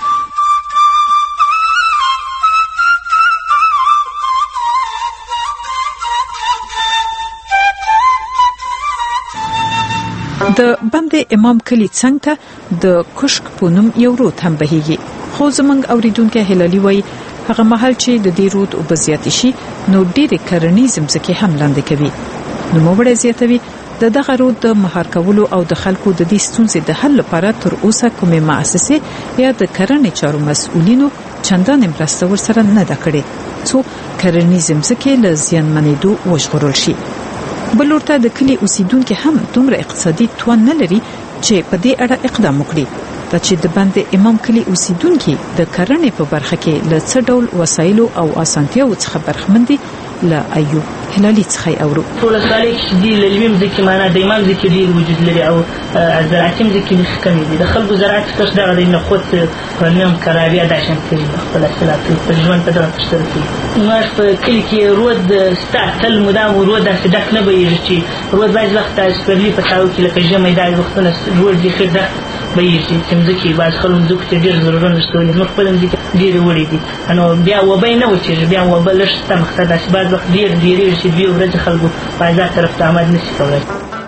د بند امام کلی څنګ ته د کوشک پونم یو رود هم بهیږي خو زمنګ اوریدونکو هلالي وایي هغه محل چې د دې رود او بزیات شي نو ډېر کرنیزم ځکه هم لاندې کوي. نو موږ زیاتوي دغه رود د مهار کولو او د خلکو د دې ستونزې د حل لپاره تر اوسه کومه مؤسسه یا د کرنې چارو مسؤلینو چندان مرسته ورسره نه ده کړې څو کرنیزم ځکه له زیانمنېدو وژغورل شي. بلورته د کلی اوسیدونکو هم دومره اقتصادي توان نه لري چې په دې اړه اقدام وکړي. دا چې د بند امام کلی اوسیدونکو د کرنې په برخه کې له څه ډول وسایلو او اسانتیاو څخه برخمن دي له ایوب هلالي څخه اورو. ټول ځای چې دی لویم ځکه معنا د امام ځکه ډیر وجود لري او زراعتیم ځکه کم دي د خلکو زراعت څخه دغه د نخود پرنیم کرابیا د شان کوي خپل اصلاحات په ژوند په دغه تشتر کوي. نو په کلی کې رود ستاتل مدام رود د صدق نه ویږي چې رود باید وخت تاسو پرلی په تاو کې لکه جمع دای وختونه رود دي خده ویږي چې څنګه باز خلک ځکه ډیر ضرورت نشته نو خپل ځکه ډیر وړي دي نو بیا و به نه و چې بیا و بلش تم خدای اسباد وخت ډیر چې دوی ورځ خلکو بازار طرف ته آمد نشي کولای.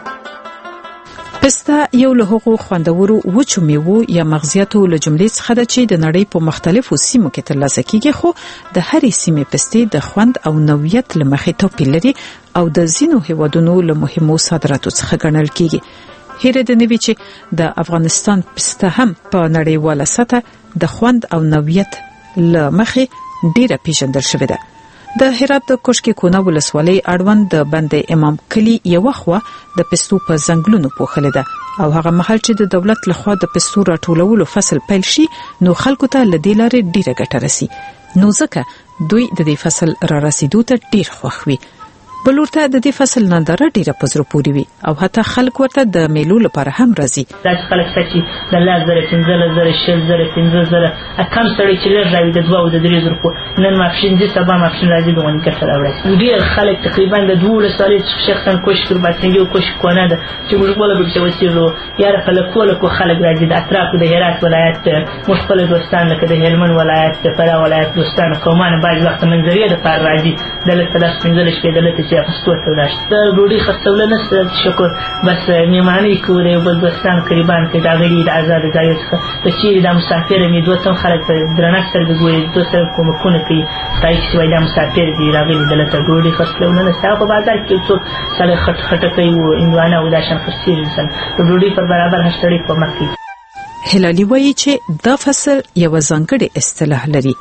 پسته یو له هغو خوندورو وچو میوو یا مغزیاتو له جملې څخه ده چې د نړۍ په مختلفو سیمو کې ترلاسه کیږي خو د هرې سیمې پستې د خوند او نوعیت له مخې توپیر لري او د ځینو هیوادونو له مهمو صادراتو څخه ګڼل کیږي. هیره د نوي چې د افغانستان پسته هم په نړیواله سطح د خوند او نوعیت له مخې ډیره پیژندل شوې ده. د هرات د کوشک کونه ولسوالۍ اړوند د بند امام کلی یو خوا د پستو په ځنګلونو پوښلې ده او هغه محل چې د دولت لخوا د پستو راټولولو فصل پیل شي نو خلکو ته له دې لارې ډیره ګټه رسي نو ځکه دوی د دې فصل را رسیدو ته ډیر خوښ وي. بلورته د دې فصل ننداره ډیره پزرو پوری وي او حتی خلک ورته د میلو لپاره هم راځي. دا خلک چې د لازره 15000 شل 15000 کم سړی چې راځي د 2 او د 3 زره نن ماشين دي سبا ماشين راځي دوه نه کړه راوړي. ډیر خلک تقریبا د 2 سالي شخصا کوشش باندې یو کوشش کونه ده چې موږ ولا به څه وسیلو یاره فلکوله کو خلک راځي د اطراف د هرات ولایت مشکل دوستان لکه د هلمند ولایت فرا ولایت دوستان قومان بعض وخت منځري د پار راځي د لکه 15 شپې د لکه چې خستوته ولاشت د ډوډۍ خستول نه شکر بس میمانی کوي بل دوستان قریبان کې دا غړي د آزاد ځای څخه چې د مسافر می دوه تم خلک درنښت سره ګوري دوه سره کومکونه کوي تای چې وای د مسافر دی راغلي دلته ډوډۍ خستول نه ستا په بازار کې څو سره خټه کوي او اندوانه او داشن خستیر انسان ډوډۍ پر برابر هشتړي په مکه. هلالي وایي چې دا فصل یو ځانګړی اصطلاح لري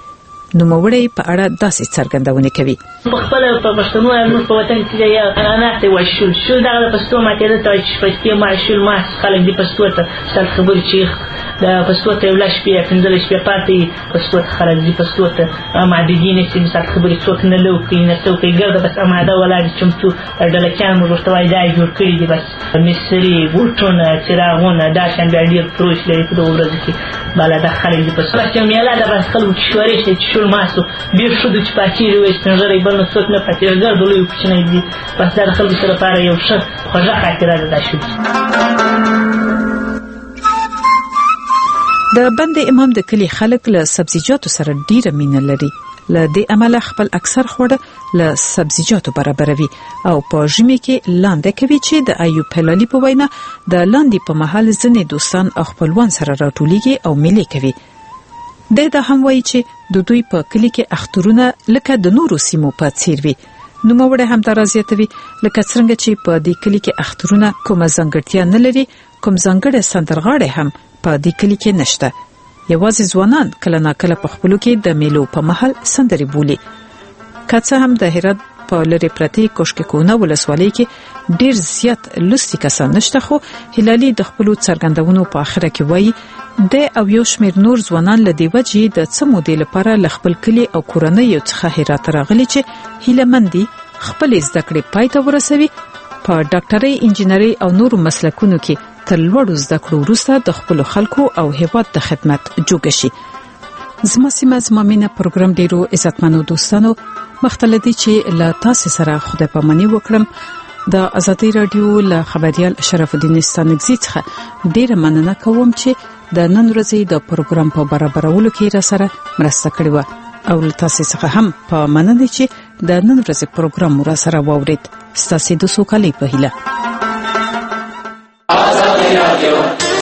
نوموړی په اړه داسې څرګندونه کوي. خپل په پښتنو موږ په وطن کې یا انا ته وشول شو دا د پښتو ماته ته چې پښتو ماشول ما خلک دی پښتو ته سل خبر چې دا پښتو ته ولاش په پنځل شپه پاتې پښتو خلک دی پښتو ته ما د دیني سم سل خبر څوک نه لو کې نه څوک ګرځي بس اماده ولادت چمتو ډلکان ورته دا جوړ کړی دی بس مصری ګوټونه چراغونه دا شان ډیر پروش لري په ورځ کې بالا د خلک دی پښتو چې میاله د بس خلک شوري چې شول ماسو بیر شو د چپاچی وي څنګه بل نو څوک نه پاتې ګرځولې کوچنی دی بس دا خلک سره لپاره یو ښه خوږه خاطره ده شو. د بند امام د کلی خلک له سبزیجاتو سره ډیره مینه لري. له دې عمله خپل اکثر خوړه له سبزیجاتو برابروي او په ژمي کې لاندې کوي چې د ایوب هلالي په وینا د لاندې په محل ځنې دوستان او خپلوان سره راټولېږي او میلې کوي. دا هم وایي چې د دوی په کلی کې اخترونه لکه د نورو سیمو په څیر وي. نوموړی هم دا راځي لکه څنګه چې په دې کلی کې اخترونه کومه ځانګړتیا نه لري، کوم ځانګړی سندرغاړی هم په دې کلی کې نشته. یوازې ځوانان کله ناکله په خپلو کې د میلو په محل سندري بولي. که څه هم د هرات په لری پرتی کوشککونه ولسوالۍ کې ډیر زیات لوستي کسان نشته، خو هلالي د خپلو څرګندونو په اخره کې وایي د او یو شمیر نور ځوانان له دی وجې د څه مودې لپاره ل خپل کلی او کورنۍ یو څخه هرات راغلي چې هیلمندي خپل زده کړې پای ته ورسوي، په ډاکټرۍ، انجینرۍ او نورو مسلکونو کې تر لوړو زده کړو وروسته د خپل خلکو او هیواد د خدمت جوګ شي. زما سیمه زما مینه پروګرام ډیرو عزتمنو دوستانو مختلفي چې له تاسو سره خدای پامني وکړم. د ازادي رادیو له خبريال شرف الدین ستانګزي څخه ډیره مننه کوم چې د نن ورځې د پروګرام په برابرولو کې را سره مرسته کړې و او تاسو څخه هم په مننه چې د نن ورځې پروګرام را سره واورید. ستاسو د سوکالۍ په هیله. ازادي رادیو